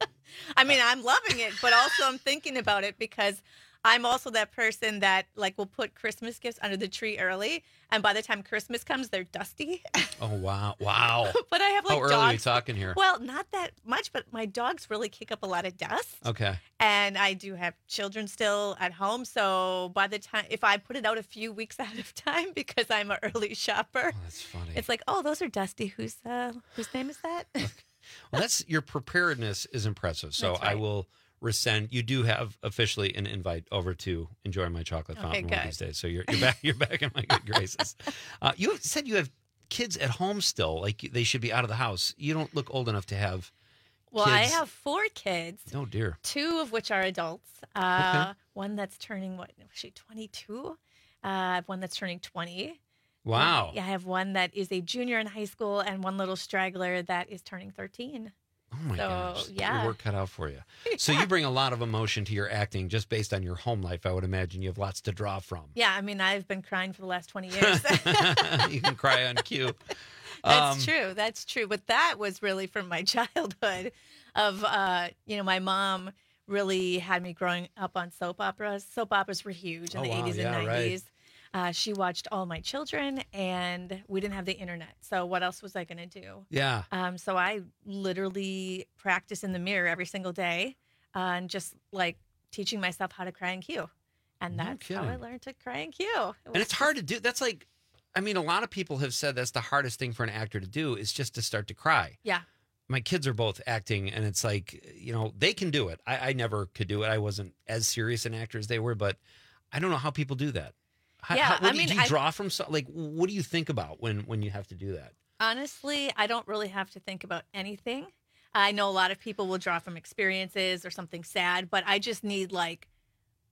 I mean, I'm loving it, but also I'm thinking about it because I'm also that person that will put Christmas gifts under the tree early, and by the time Christmas comes, they're dusty. Oh, wow. But I have How early dogs. are we talking here? Well, not that much, but my dogs really kick up a lot of dust. Okay. And I do have children still at home, so by the time, if I put it out a few weeks ahead of time because I'm an early shopper, that's funny. It's like, oh, those are dusty. Whose name is that? Well, your preparedness is impressive. So That's right. I will rescind. You do have officially an invite over to enjoy my chocolate fountain one of these days. So you're back. You're back in my good graces. You said you have kids at home still. Like they should be out of the house. You don't look old enough to have. Well, kids. I have 4 kids. Oh dear. 2 of which are adults. Okay. One that's turning 22. I have one that's turning 20. Wow. Yeah, I have one that is a junior in high school and one little straggler that is turning 13. Oh my gosh. Yeah. Your work cut out for you. So you bring a lot of emotion to your acting just based on your home life. I would imagine you have lots to draw from. Yeah, I mean, I've been crying for the last 20 years. You can cry on cue. That's true. That's true. But that was really from my childhood of, my mom really had me growing up on soap operas. Soap operas were huge in the 80s and 90s. Right. She watched All My Children, and we didn't have the internet. So what else was I going to do? Yeah. So I literally practice in the mirror every single day and just teaching myself how to cry in cue. And that's how I learned to cry in cue. And it's hard to do. That's a lot of people have said that's the hardest thing for an actor to do is just to start to cry. Yeah. My kids are both acting, and it's they can do it. I never could do it. I wasn't as serious an actor as they were, but I don't know how people do that. Do you draw from? What do you think about when you have to do that? Honestly, I don't really have to think about anything. I know a lot of people will draw from experiences or something sad, but I just need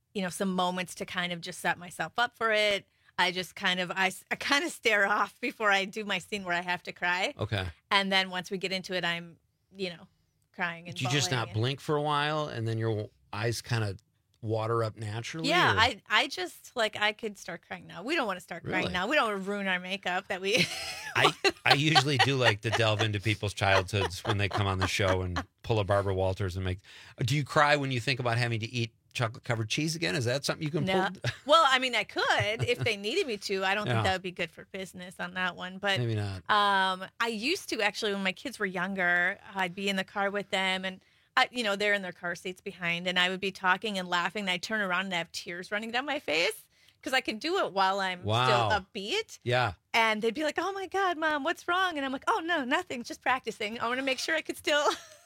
some moments to kind of just set myself up for it. I just kind of stare off before I do my scene where I have to cry. Okay. And then once we get into it, I'm, crying and Do you just bawling not blink for a while and then your eyes kind of water up naturally? Yeah, or? I just I could start crying now. We don't want to start crying Really? now. We don't want to ruin our makeup that we. I usually do like to delve into people's childhoods when they come on the show and pull a Barbara Walters and make. Do you cry when you think about having to eat chocolate covered cheese again? Is that something you can No. pull? Well, I mean, I could if they needed me to. I don't Yeah. think that would be good for business on that one. But Maybe not. I used to actually when my kids were younger. I'd be in the car with them and. They're in their car seats behind, and I would be talking and laughing, and I'd turn around and have tears running down my face because I can do it while I'm Wow. still upbeat. Yeah. And they'd be like, "Oh my God, Mom, what's wrong?" And I'm like, "Oh no, nothing, just practicing. I want to make sure I could still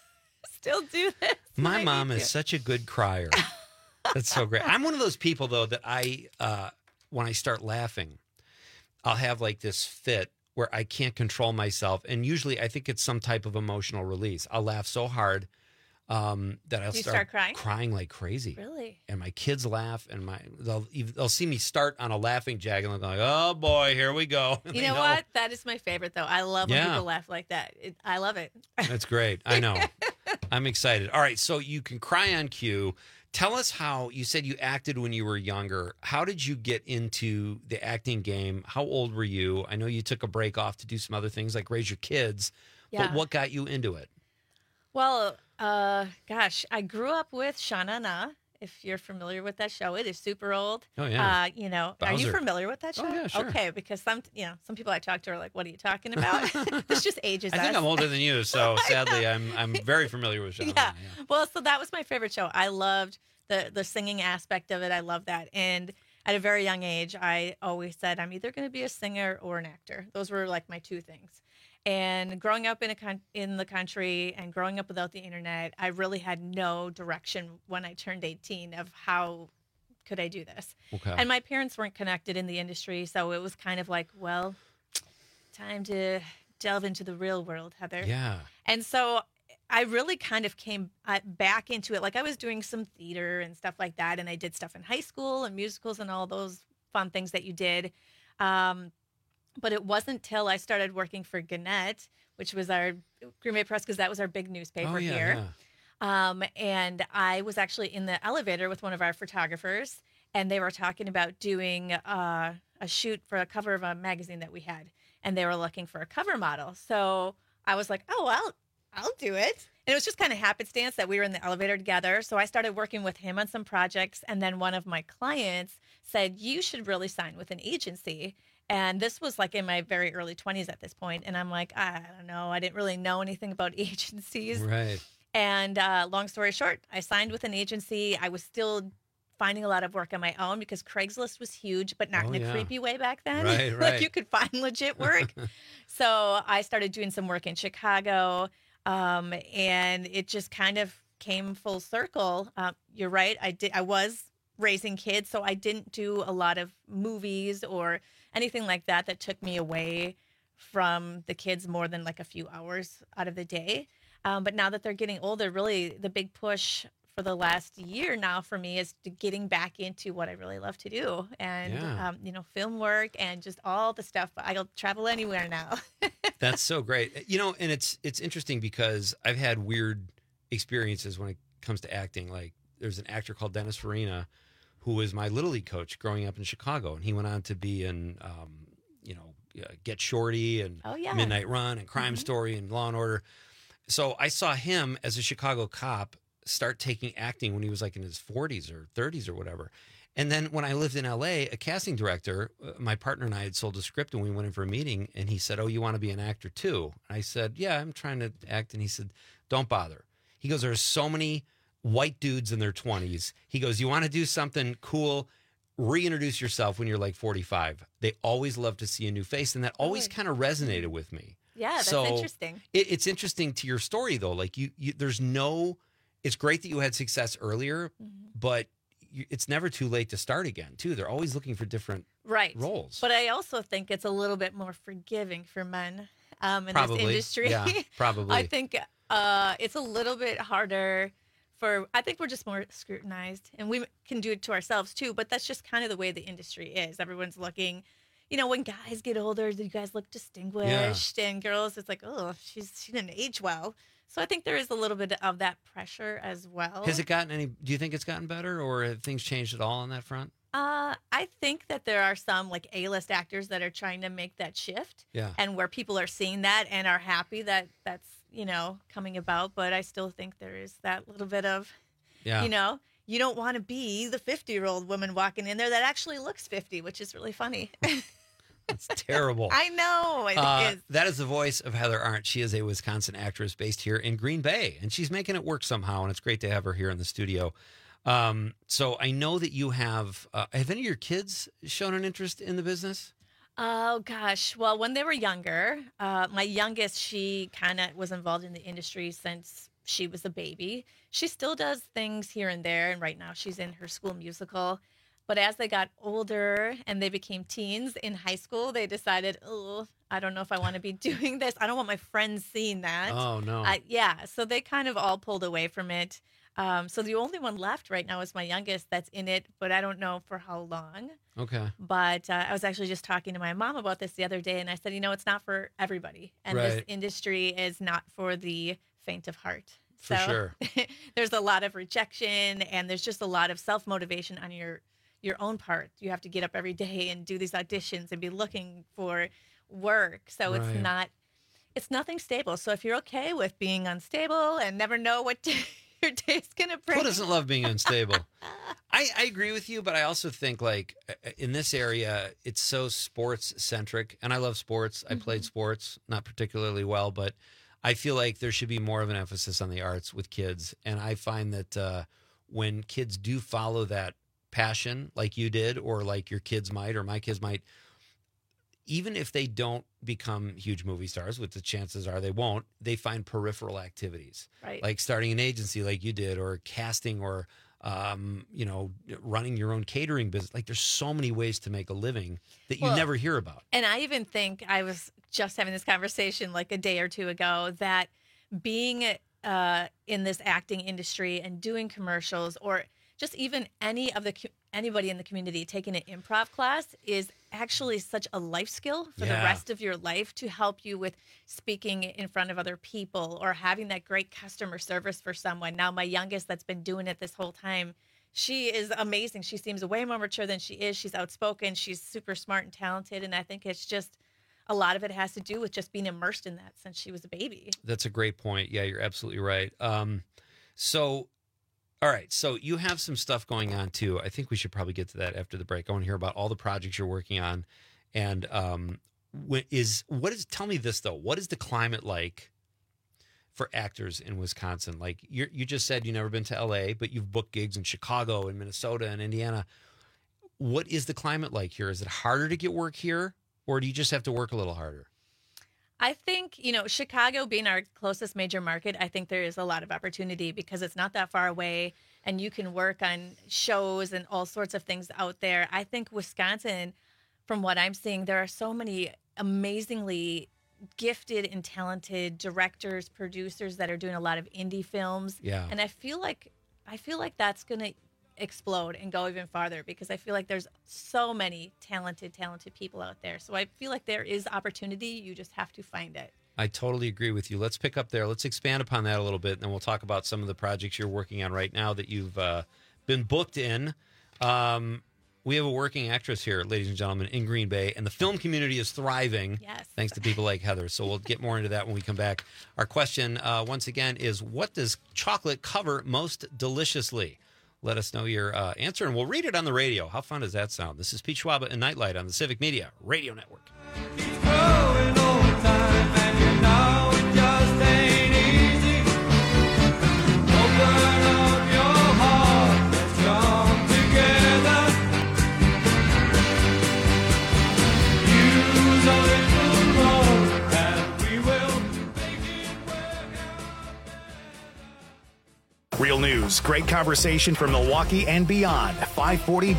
do this." My mom is such a good crier. That's so great. I'm one of those people though that when I start laughing, I'll have like this fit where I can't control myself, and usually I think it's some type of emotional release. I'll laugh so hard. That I'll You start crying like crazy. Really? And my kids laugh, and they'll see me start on a laughing jag, and they're like, "Oh boy, here we go." And You they know what? That is my favorite, though. I love when people laugh like that. I love it. That's great. I know. I'm excited. All right, so you can cry on cue. Tell us how you said you acted when you were younger. How did you get into the acting game? How old were you? I know you took a break off to do some other things like raise your kids, but Yeah. what got you into it? Well, I grew up with Shana Na. If you're familiar with that show, it is super old. Oh, yeah. Are you Bowser. familiar with that show? Oh, yeah, sure. Okay, because some people I talk to are like, "What are you talking about?" This just ages I us. think I'm older than you, so sadly, I'm very familiar with Sean. Yeah. Well, so that was my favorite show. I loved the singing aspect of it. I love that. And at a very young age, I always said I'm either going to be a singer or an actor. Those were like my two things. And growing up in the country and growing up without the internet, I really had no direction when I turned 18 of how could I do this. Okay. And my parents weren't connected in the industry, so it was kind of like, well, time to delve into the real world, Heather. Yeah. And so I really kind of came back into it. Like I was doing some theater and stuff like that, and I did stuff in high school and musicals and all those fun things that you did. But it wasn't till I started working for Gannett, which was our Green Bay Press, because that was our big newspaper here. Yeah. And I was actually in the elevator with one of our photographers, and they were talking about doing a shoot for a cover of a magazine that we had, and they were looking for a cover model. So I was like, "Oh, I'll do it." And it was just kind of happenstance that we were in the elevator together. So I started working with him on some projects, and then one of my clients said, "You should really sign with an agency." And this was like in my very early 20s at this point. And I'm like, I don't know. I didn't really know anything about agencies. Right. And long story short, I signed with an agency. I was still finding a lot of work on my own because Craigslist was huge, but not in a creepy way back then. Right, Like you could find legit work. So I started doing some work in Chicago. And it just kind of came full circle. You're right. I was raising kids, so I didn't do a lot of movies or anything like that took me away from the kids more than like a few hours out of the day. But now that they're getting older, really the big push for the last year now for me is getting back into what I really love to do. And, film work and just all the stuff. I'll travel anywhere now. That's so great. And it's interesting because I've had weird experiences when it comes to acting. Like there's an actor called Dennis Farina who was my Little League coach growing up in Chicago. And he went on to be in, Get Shorty and Midnight Run and Crime Story and Law and Order. So I saw him as a Chicago cop start taking acting when he was like in his 40s or 30s or whatever. And then when I lived in LA, a casting director, my partner and I had sold a script and we went in for a meeting and he said, "Oh, you want to be an actor too?" And I said, "Yeah, I'm trying to act." And he said, "Don't bother." He goes, "There's so many white dudes in their 20s. He goes, "You want to do something cool? Reintroduce yourself when you're like 45. They always love to see a new face." And that always kind of resonated with me. Yeah, that's interesting. It's interesting to your story though. Like it's great that you had success earlier, but it's never too late to start again too. They're always looking for different roles. But I also think it's a little bit more forgiving for men in Probably. this industry. Yeah, probably. I think it's a little bit harder I think we're just more scrutinized, and we can do it to ourselves too, but that's just kind of the way the industry is. Everyone's looking, when guys get older, you guys look distinguished, and girls, it's like, oh, she didn't age well. So I think there is a little bit of that pressure as well. Has it do you think it's gotten better, or have things changed at all on that front? I think that there are some like A-list actors that are trying to make that shift. Yeah. And where people are seeing that and are happy that that's, coming about. But I still think there is that little bit of, you don't want to be the 50-year-old woman walking in there that actually looks 50, which is really funny. It's terrible. I know. I think it is. That is the voice of Heather Arndt. She is a Wisconsin actress based here in Green Bay, and she's making it work somehow, and it's great to have her here in the studio. So I know that you have any of your kids shown an interest in the business? Oh, gosh. Well, when they were younger, my youngest, she kind of was involved in the industry since she was a baby. She still does things here and there, and right now she's in her school musical. But as they got older and they became teens in high school, they decided, oh, I don't know if I want to be doing this. I don't want my friends seeing that. Oh, no. Yeah. So they kind of all pulled away from it. So the only one left right now is my youngest that's in it, but I don't know for how long. Okay. But I was actually just talking to my mom about this the other day, and I said, it's not for everybody. And this industry is not for the faint of heart. For sure. There's a lot of rejection, and there's just a lot of self-motivation on your own part. You have to get up every day and do these auditions and be looking for work. So it's nothing stable. So if you're okay with being unstable and never know what your day's going to bring. Who doesn't love being unstable? I agree with you, but I also think like in this area, it's so sports centric, and I love sports. I played sports, not particularly well, but I feel like there should be more of an emphasis on the arts with kids. And I find that when kids do follow that passion like you did, or like your kids might, or my kids might, even if they don't become huge movie stars, which the chances are they won't, they find peripheral activities, right? Like starting an agency like you did, or casting, or running your own catering business. Like there's so many ways to make a living that you never hear about. And I even think, I was just having this conversation like a day or two ago, that being in this acting industry and doing commercials, or just even anybody in the community taking an improv class, is actually such a life skill for the rest of your life, to help you with speaking in front of other people or having that great customer service for someone. Now, my youngest that's been doing it this whole time, she is amazing. She seems way more mature than she is. She's outspoken. She's super smart and talented. And I think it's just, a lot of it has to do with just being immersed in that since she was a baby. That's a great point. Yeah, you're absolutely right. All right, so you have some stuff going on too. I think we should probably get to that after the break. I want to hear about all the projects you're working on, and tell me this though. What is the climate like for actors in Wisconsin? Like you just said you've never been to LA, but you've booked gigs in Chicago and Minnesota and Indiana. What is the climate like here? Is it harder to get work here, or do you just have to work a little harder? I think, Chicago being our closest major market, I think there is a lot of opportunity because it's not that far away and you can work on shows and all sorts of things out there. I think Wisconsin, from what I'm seeing, there are so many amazingly gifted and talented directors, producers that are doing a lot of indie films. Yeah. And I feel like that's going to explode and go even farther because I feel like there's so many talented people out there. So I feel like there is opportunity. You just have to find it. I totally agree with you. Let's pick up there. Let's expand upon that a little bit, and then we'll talk about some of the projects you're working on right now that you've been booked in. We have a working actress here, ladies and gentlemen, in Green Bay, and the film community is thriving thanks to people like Heather. So we'll get more into that when we come back. Our question, once again, is what does chocolate cover most deliciously? Let us know your answer, and we'll read it on the radio. How fun does that sound? This is Pete Schwaba and Nightlight on the Civic Media Radio Network. Real news, great great conversation from Milwaukee and beyond. 540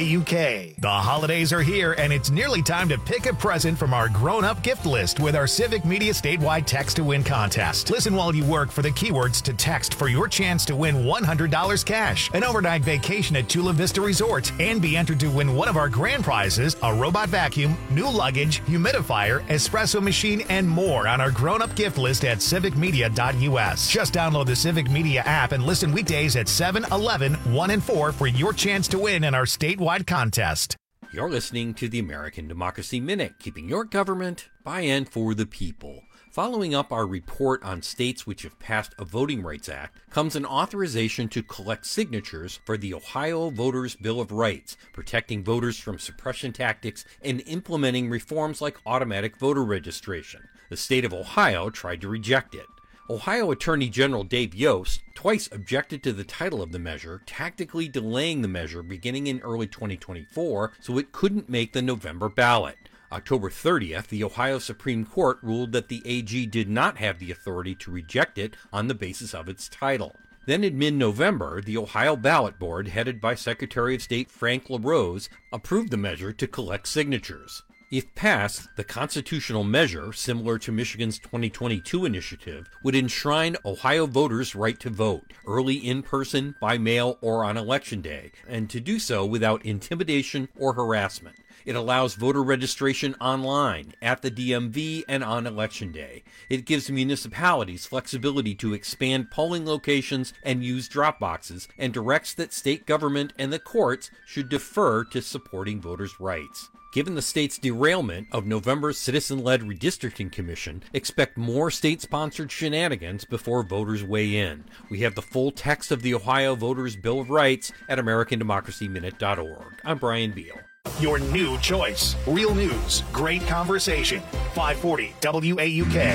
WAUK. The holidays are here, and it's nearly time to pick a present from our grown-up gift list with our Civic Media statewide Text to Win contest. Listen while you work for the keywords to text for your chance to win $100 cash, an overnight vacation at Chula Vista Resort, and be entered to win one of our grand prizes, a robot vacuum, new luggage, humidifier, espresso machine, and more on our grown-up gift list at civicmedia.us. Just download the Civic Media app and listen weekdays at 7, 11, 1, and 4 for your chance to win in our statewide contest. You're listening to the American Democracy Minute, keeping your government by and for the people. Following up our report on states which have passed a Voting Rights Act comes an authorization to collect signatures for the Ohio Voters' Bill of Rights, protecting voters from suppression tactics and implementing reforms like automatic voter registration. The state of Ohio tried to reject it. Ohio Attorney General Dave Yost twice objected to the title of the measure, tactically delaying the measure beginning in early 2024 so it couldn't make the November ballot. October 30th, the Ohio Supreme Court ruled that the AG did not have the authority to reject it on the basis of its title. Then in mid-November, the Ohio Ballot Board, headed by Secretary of State Frank LaRose, approved the measure to collect signatures. If passed, the constitutional measure, similar to Michigan's 2022 initiative, would enshrine Ohio voters' right to vote, early in person, by mail, or on Election Day, and to do so without intimidation or harassment. It allows voter registration online, at the DMV, and on Election Day. It gives municipalities flexibility to expand polling locations and use drop boxes, and directs that state government and the courts should defer to supporting voters' rights. Given the state's derailment of November's citizen-led redistricting commission, expect more state-sponsored shenanigans before voters weigh in. We have the full text of the Ohio Voters' Bill of Rights at AmericanDemocracyMinute.org. I'm Brian Beal. Your new choice. Real news. Great conversation. 540 WAUK.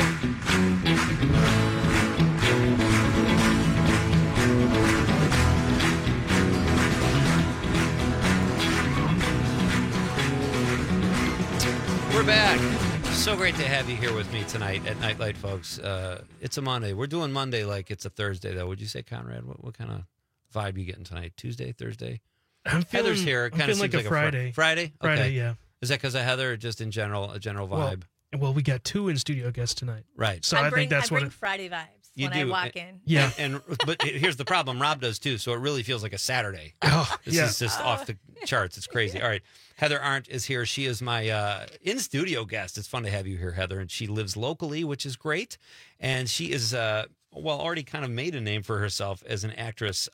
We're back. So great to have you here with me tonight at Nightlight, folks. It's a Monday. We're doing Monday like it's a Thursday, though. Would you say, Conrad? What kind of vibe you getting tonight? Tuesday, Thursday? Heather's here. Kind of feeling seems like a Friday. Friday? Okay. Friday, yeah. Is that because of Heather, or just in general, a general vibe? Well, we got 2 in-studio guests tonight. Right. So I think that's what Friday vibes you when do. I walk in. Yeah. But here's the problem. Rob does too, so it really feels like a Saturday. This yeah. is just off the charts. It's crazy. All right. Heather Arndt is here. She is my in-studio guest. It's fun to have you here, Heather. And she lives locally, which is great. And she is, already kind of made a name for herself as an actress.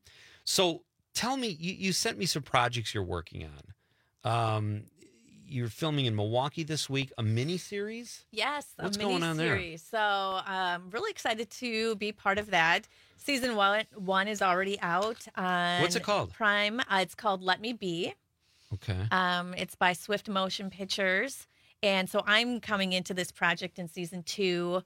So tell me, you sent me some projects you're working on. You're filming in Milwaukee this week, a mini-series? Yes, What's a going on there? mini-series. So I'm really excited to be part of that. Season one is already out on What's it called? Prime. It's called Let Me Be. Okay. It's by Swift Motion Pictures. And so I'm coming into this project in season 2.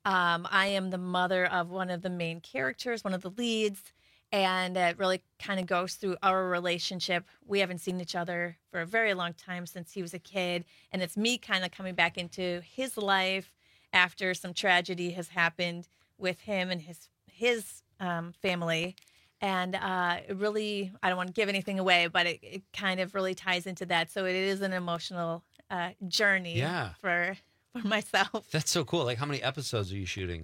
I am the mother of one of the main characters, one of the leads. And it really kind of goes through our relationship. We haven't seen each other for a very long time, since he was a kid. And it's me kind of coming back into his life after some tragedy has happened with him and his family. And it really, I don't want to give anything away, but it kind of really ties into that. So it is an emotional journey for myself. That's so cool. Like, how many episodes are you shooting?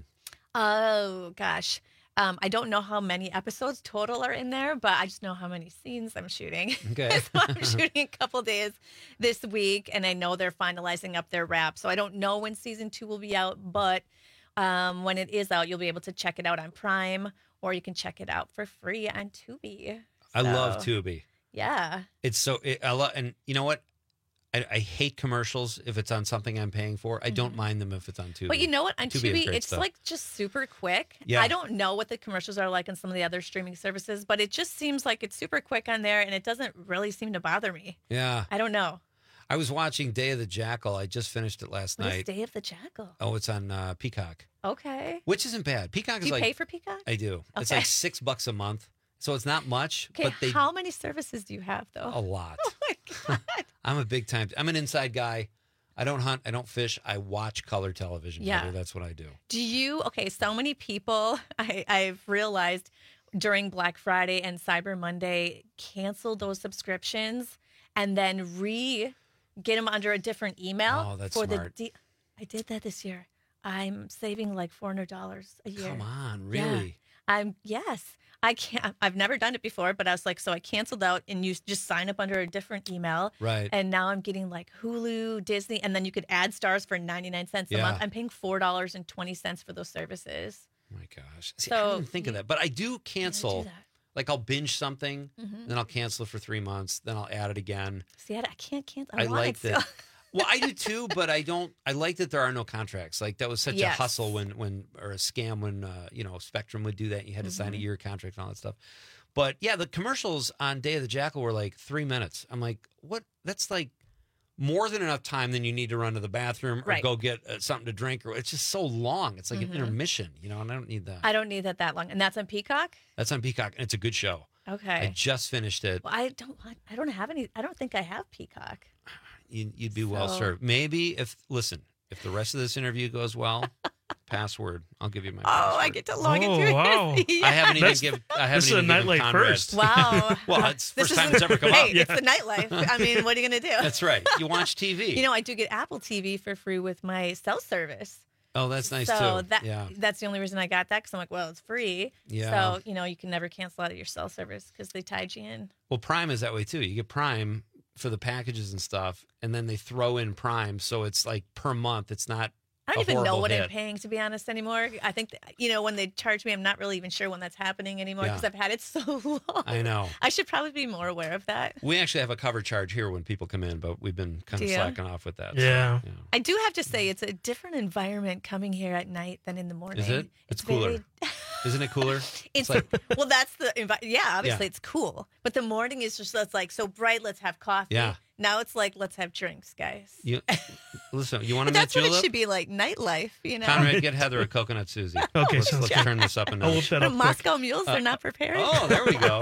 Oh, gosh. I don't know how many episodes total are in there, but I just know how many scenes I'm shooting. Okay. So I'm shooting a couple days this week, and I know they're finalizing up their wrap. So I don't know when season 2 will be out, but when it is out, you'll be able to check it out on Prime, or you can check it out for free on Tubi. I love Tubi. Yeah. It's so, and you know what? I hate commercials if it's on something I'm paying for. I don't mind them if it's on Tubi. But you know what? On Tubi, Tubi, it's stuff. like just super quick. Yeah. I don't know what the commercials are like on some of the other streaming services, but it just seems like it's super quick on there, and it doesn't really seem to bother me. Yeah. I don't know. I was watching Day of the Jackal. I just finished it last What is night. Day of the Jackal? Oh, it's on Peacock, Okay. which isn't bad. Peacock Do is you like, pay for Peacock? I do. It's Okay. like $6 a month, so it's not much. Okay, but they how many services do you have, though? a lot. Oh, my God. I'm a big time. I'm an inside guy. I don't hunt. I don't fish. I watch color television. Yeah. Heather. That's what I do. Do you, okay, so many people, I've realized during Black Friday and Cyber Monday, cancel those subscriptions and then get them under a different email. Oh, that's for smart. I did that this year. I'm saving like $400 a year. Come on, really? Yeah. I can't. I've never done it before, but I was like, so I canceled out and you just sign up under a different email. Right. And now I'm getting like Hulu, Disney, and then you could add stars for 99 cents a month. I'm paying $4.20 for those services. Oh my gosh. See, So I didn't think of that, but I do cancel. Like I'll binge something, then I'll cancel it for 3 months, then I'll add it again. See, I can't cancel. I like that. Well, I do too, but I don't. I like that there are no contracts. Like that was such a hustle when or a scam when Spectrum would do that. You had to sign a year contract and all that stuff. But yeah, the commercials on Day of the Jackal were like 3 minutes. I'm like, what? That's like more than enough time than you need to run to the bathroom or go get something to drink. Or it's just so long. It's like an intermission, and I don't need that. I don't need that long, and that's on Peacock. That's on Peacock, and it's a good show. Okay, I just finished it. Well, I don't have any. I don't think I have Peacock. You'd be well served. Maybe if the rest of this interview goes well, password. I'll give you my password. I get to log into wow. it. I haven't even given. This is a Nightlight first. Wow. Well, it's the first time it's ever come up. It's the nightlife. I mean, what are you going to do? That's right. You watch TV. I do get Apple TV for free with my cell service. Oh, that's nice so too. That's the only reason I got that because I'm like, well, it's free. Yeah. So, you can never cancel out of your cell service because they tied you in. Well, Prime is that way too. You get Prime for the packages and stuff, and then they throw in Prime, so it's like per month. It's not. I don't even know what hit. I'm paying, to be honest, anymore. I think, when they charge me, I'm not really even sure when that's happening anymore because I've had it so long. I know. I should probably be more aware of that. We actually have a cover charge here when people come in, but we've been kind of slacking off with that. Yeah. So, I do have to say, it's a different environment coming here at night than in the morning. Is it? It's cooler. Isn't it cooler? It's like, well, that's the obviously it's cool, but the morning is just like so bright. Let's have coffee. Yeah. Now it's like let's have drinks, guys. Listen, you want to meet That's what Julep? it should be like, nightlife. Conrad, get Heather a coconut Susie. Okay, let's turn this up a notch. Moscow mules, they're not prepared. Oh, there we go.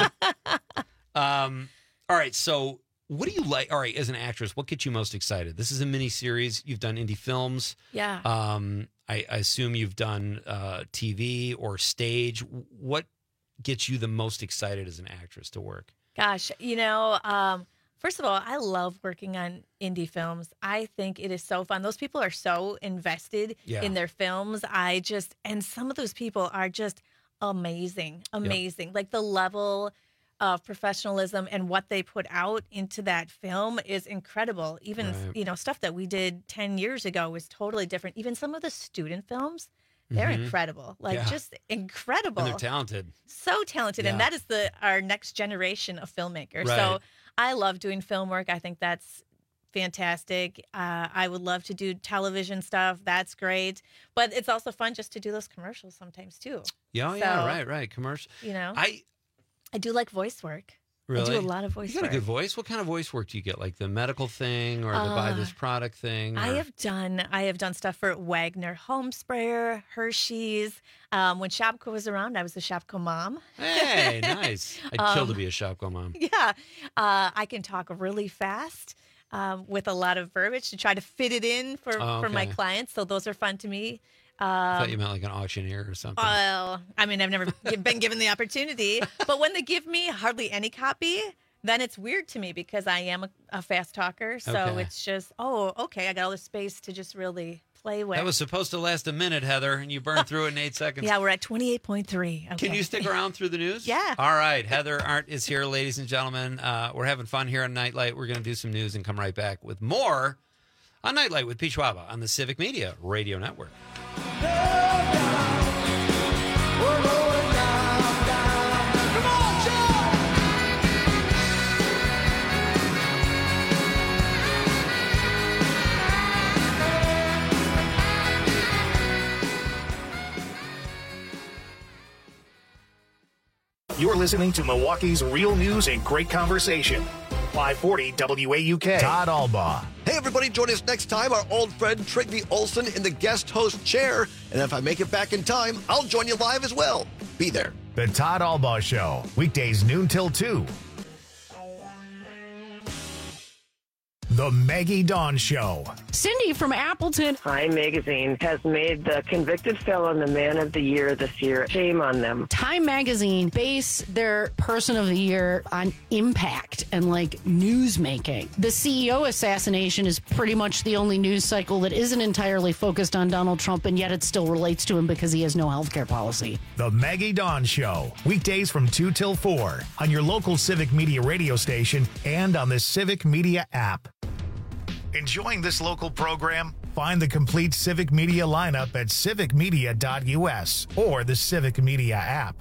All right, so what do you like? All right, as an actress, what gets you most excited? This is a mini series. You've done indie films. Yeah. I assume you've done TV or stage. What gets you the most excited as an actress to work? Gosh, first of all, I love working on indie films. I think it is so fun. Those people are so invested in their films. And some of those people are just amazing. Like the level of professionalism and what they put out into that film is incredible. Even, stuff that we did 10 years ago was totally different. Even some of the student films, they're incredible. Just incredible. And they're talented. So talented. And that is our next generation of filmmakers. Right. So I love doing film work. I think that's fantastic. I would love to do television stuff. That's great. But it's also fun just to do those commercials sometimes too. Right. Commercial. I do like voice work. Really? I do a lot of voice work. You got a good voice. What kind of voice work do you get? Like the medical thing or the buy this product thing? Or? I have done stuff for Wagner Home Sprayer, Hershey's. When Shopko was around, I was the Shopko mom. Hey, nice. I'd kill to be a Shopko mom. Yeah. I can talk really fast with a lot of verbiage to try to fit it in for my clients. So those are fun to me. I thought you meant like an auctioneer or something. Well, I mean, I've never been given the opportunity. But when they give me hardly any copy, then it's weird to me because I am a fast talker. So it's just, I got all the space to just really play with. That was supposed to last a minute, Heather, and you burned through it in 8 seconds. Yeah, we're at 28.3. Okay. Can you stick around through the news? Yeah. All right. Heather Arndt is here, ladies and gentlemen. We're having fun here on Nightlight. We're going to do some news and come right back with more on Nightlight with Pete Schwaba on the Civic Media Radio Network. You're listening to Milwaukee's Real News and Great Conversation. 540 WAUK. Todd Albaugh. Hey, everybody, join us next time. Our old friend Trygve Olsen in the guest host chair. And if I make it back in time, I'll join you live as well. Be there. The Todd Albaugh Show. Weekdays noon till 2. The Maggie Dawn Show. Cindy from Appleton. Time Magazine has made the convicted felon the man of the year this year. Shame on them. Time Magazine base their person of the year on impact and like news making. The CEO assassination is pretty much the only news cycle that isn't entirely focused on Donald Trump, and yet it still relates to him because he has no health care policy. The Maggie Dawn Show. Weekdays from 2 till 4 on your local Civic Media radio station and on the Civic Media app. Enjoying this local program? Find the complete Civic Media lineup at civicmedia.us or the Civic Media app.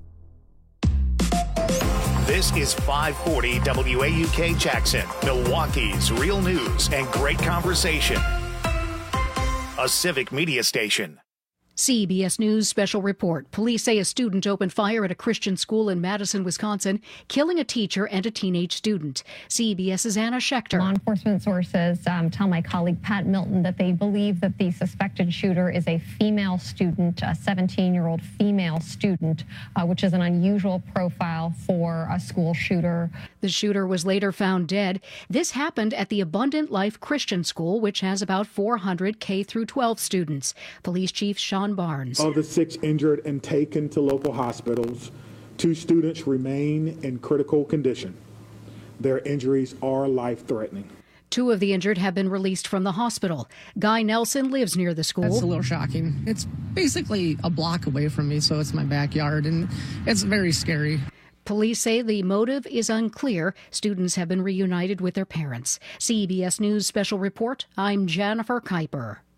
This is 540 WAUK Jackson, Milwaukee's real news and great conversation. A Civic Media station. CBS News special report. Police say a student opened fire at a Christian school in Madison, Wisconsin, killing a teacher and a teenage student. CBS's Anna Schechter. Law enforcement sources tell my colleague Pat Milton that they believe that the suspected shooter is a female student, a 17-year-old female student, which is an unusual profile for a school shooter. The shooter was later found dead. This happened at the Abundant Life Christian School, which has about 400 K-12 students. Police Chief Sean Barnes. Of the 6 injured and taken to local hospitals, 2 students remain in critical condition. Their injuries are life-threatening. 2 of the injured have been released from the hospital. Guy Nelson lives near the school. It's a little shocking. It's basically a block away from me, so it's my backyard, and it's very scary. Police say the motive is unclear. Students have been reunited with their parents. CBS News Special Report, I'm Jennifer Kuiper.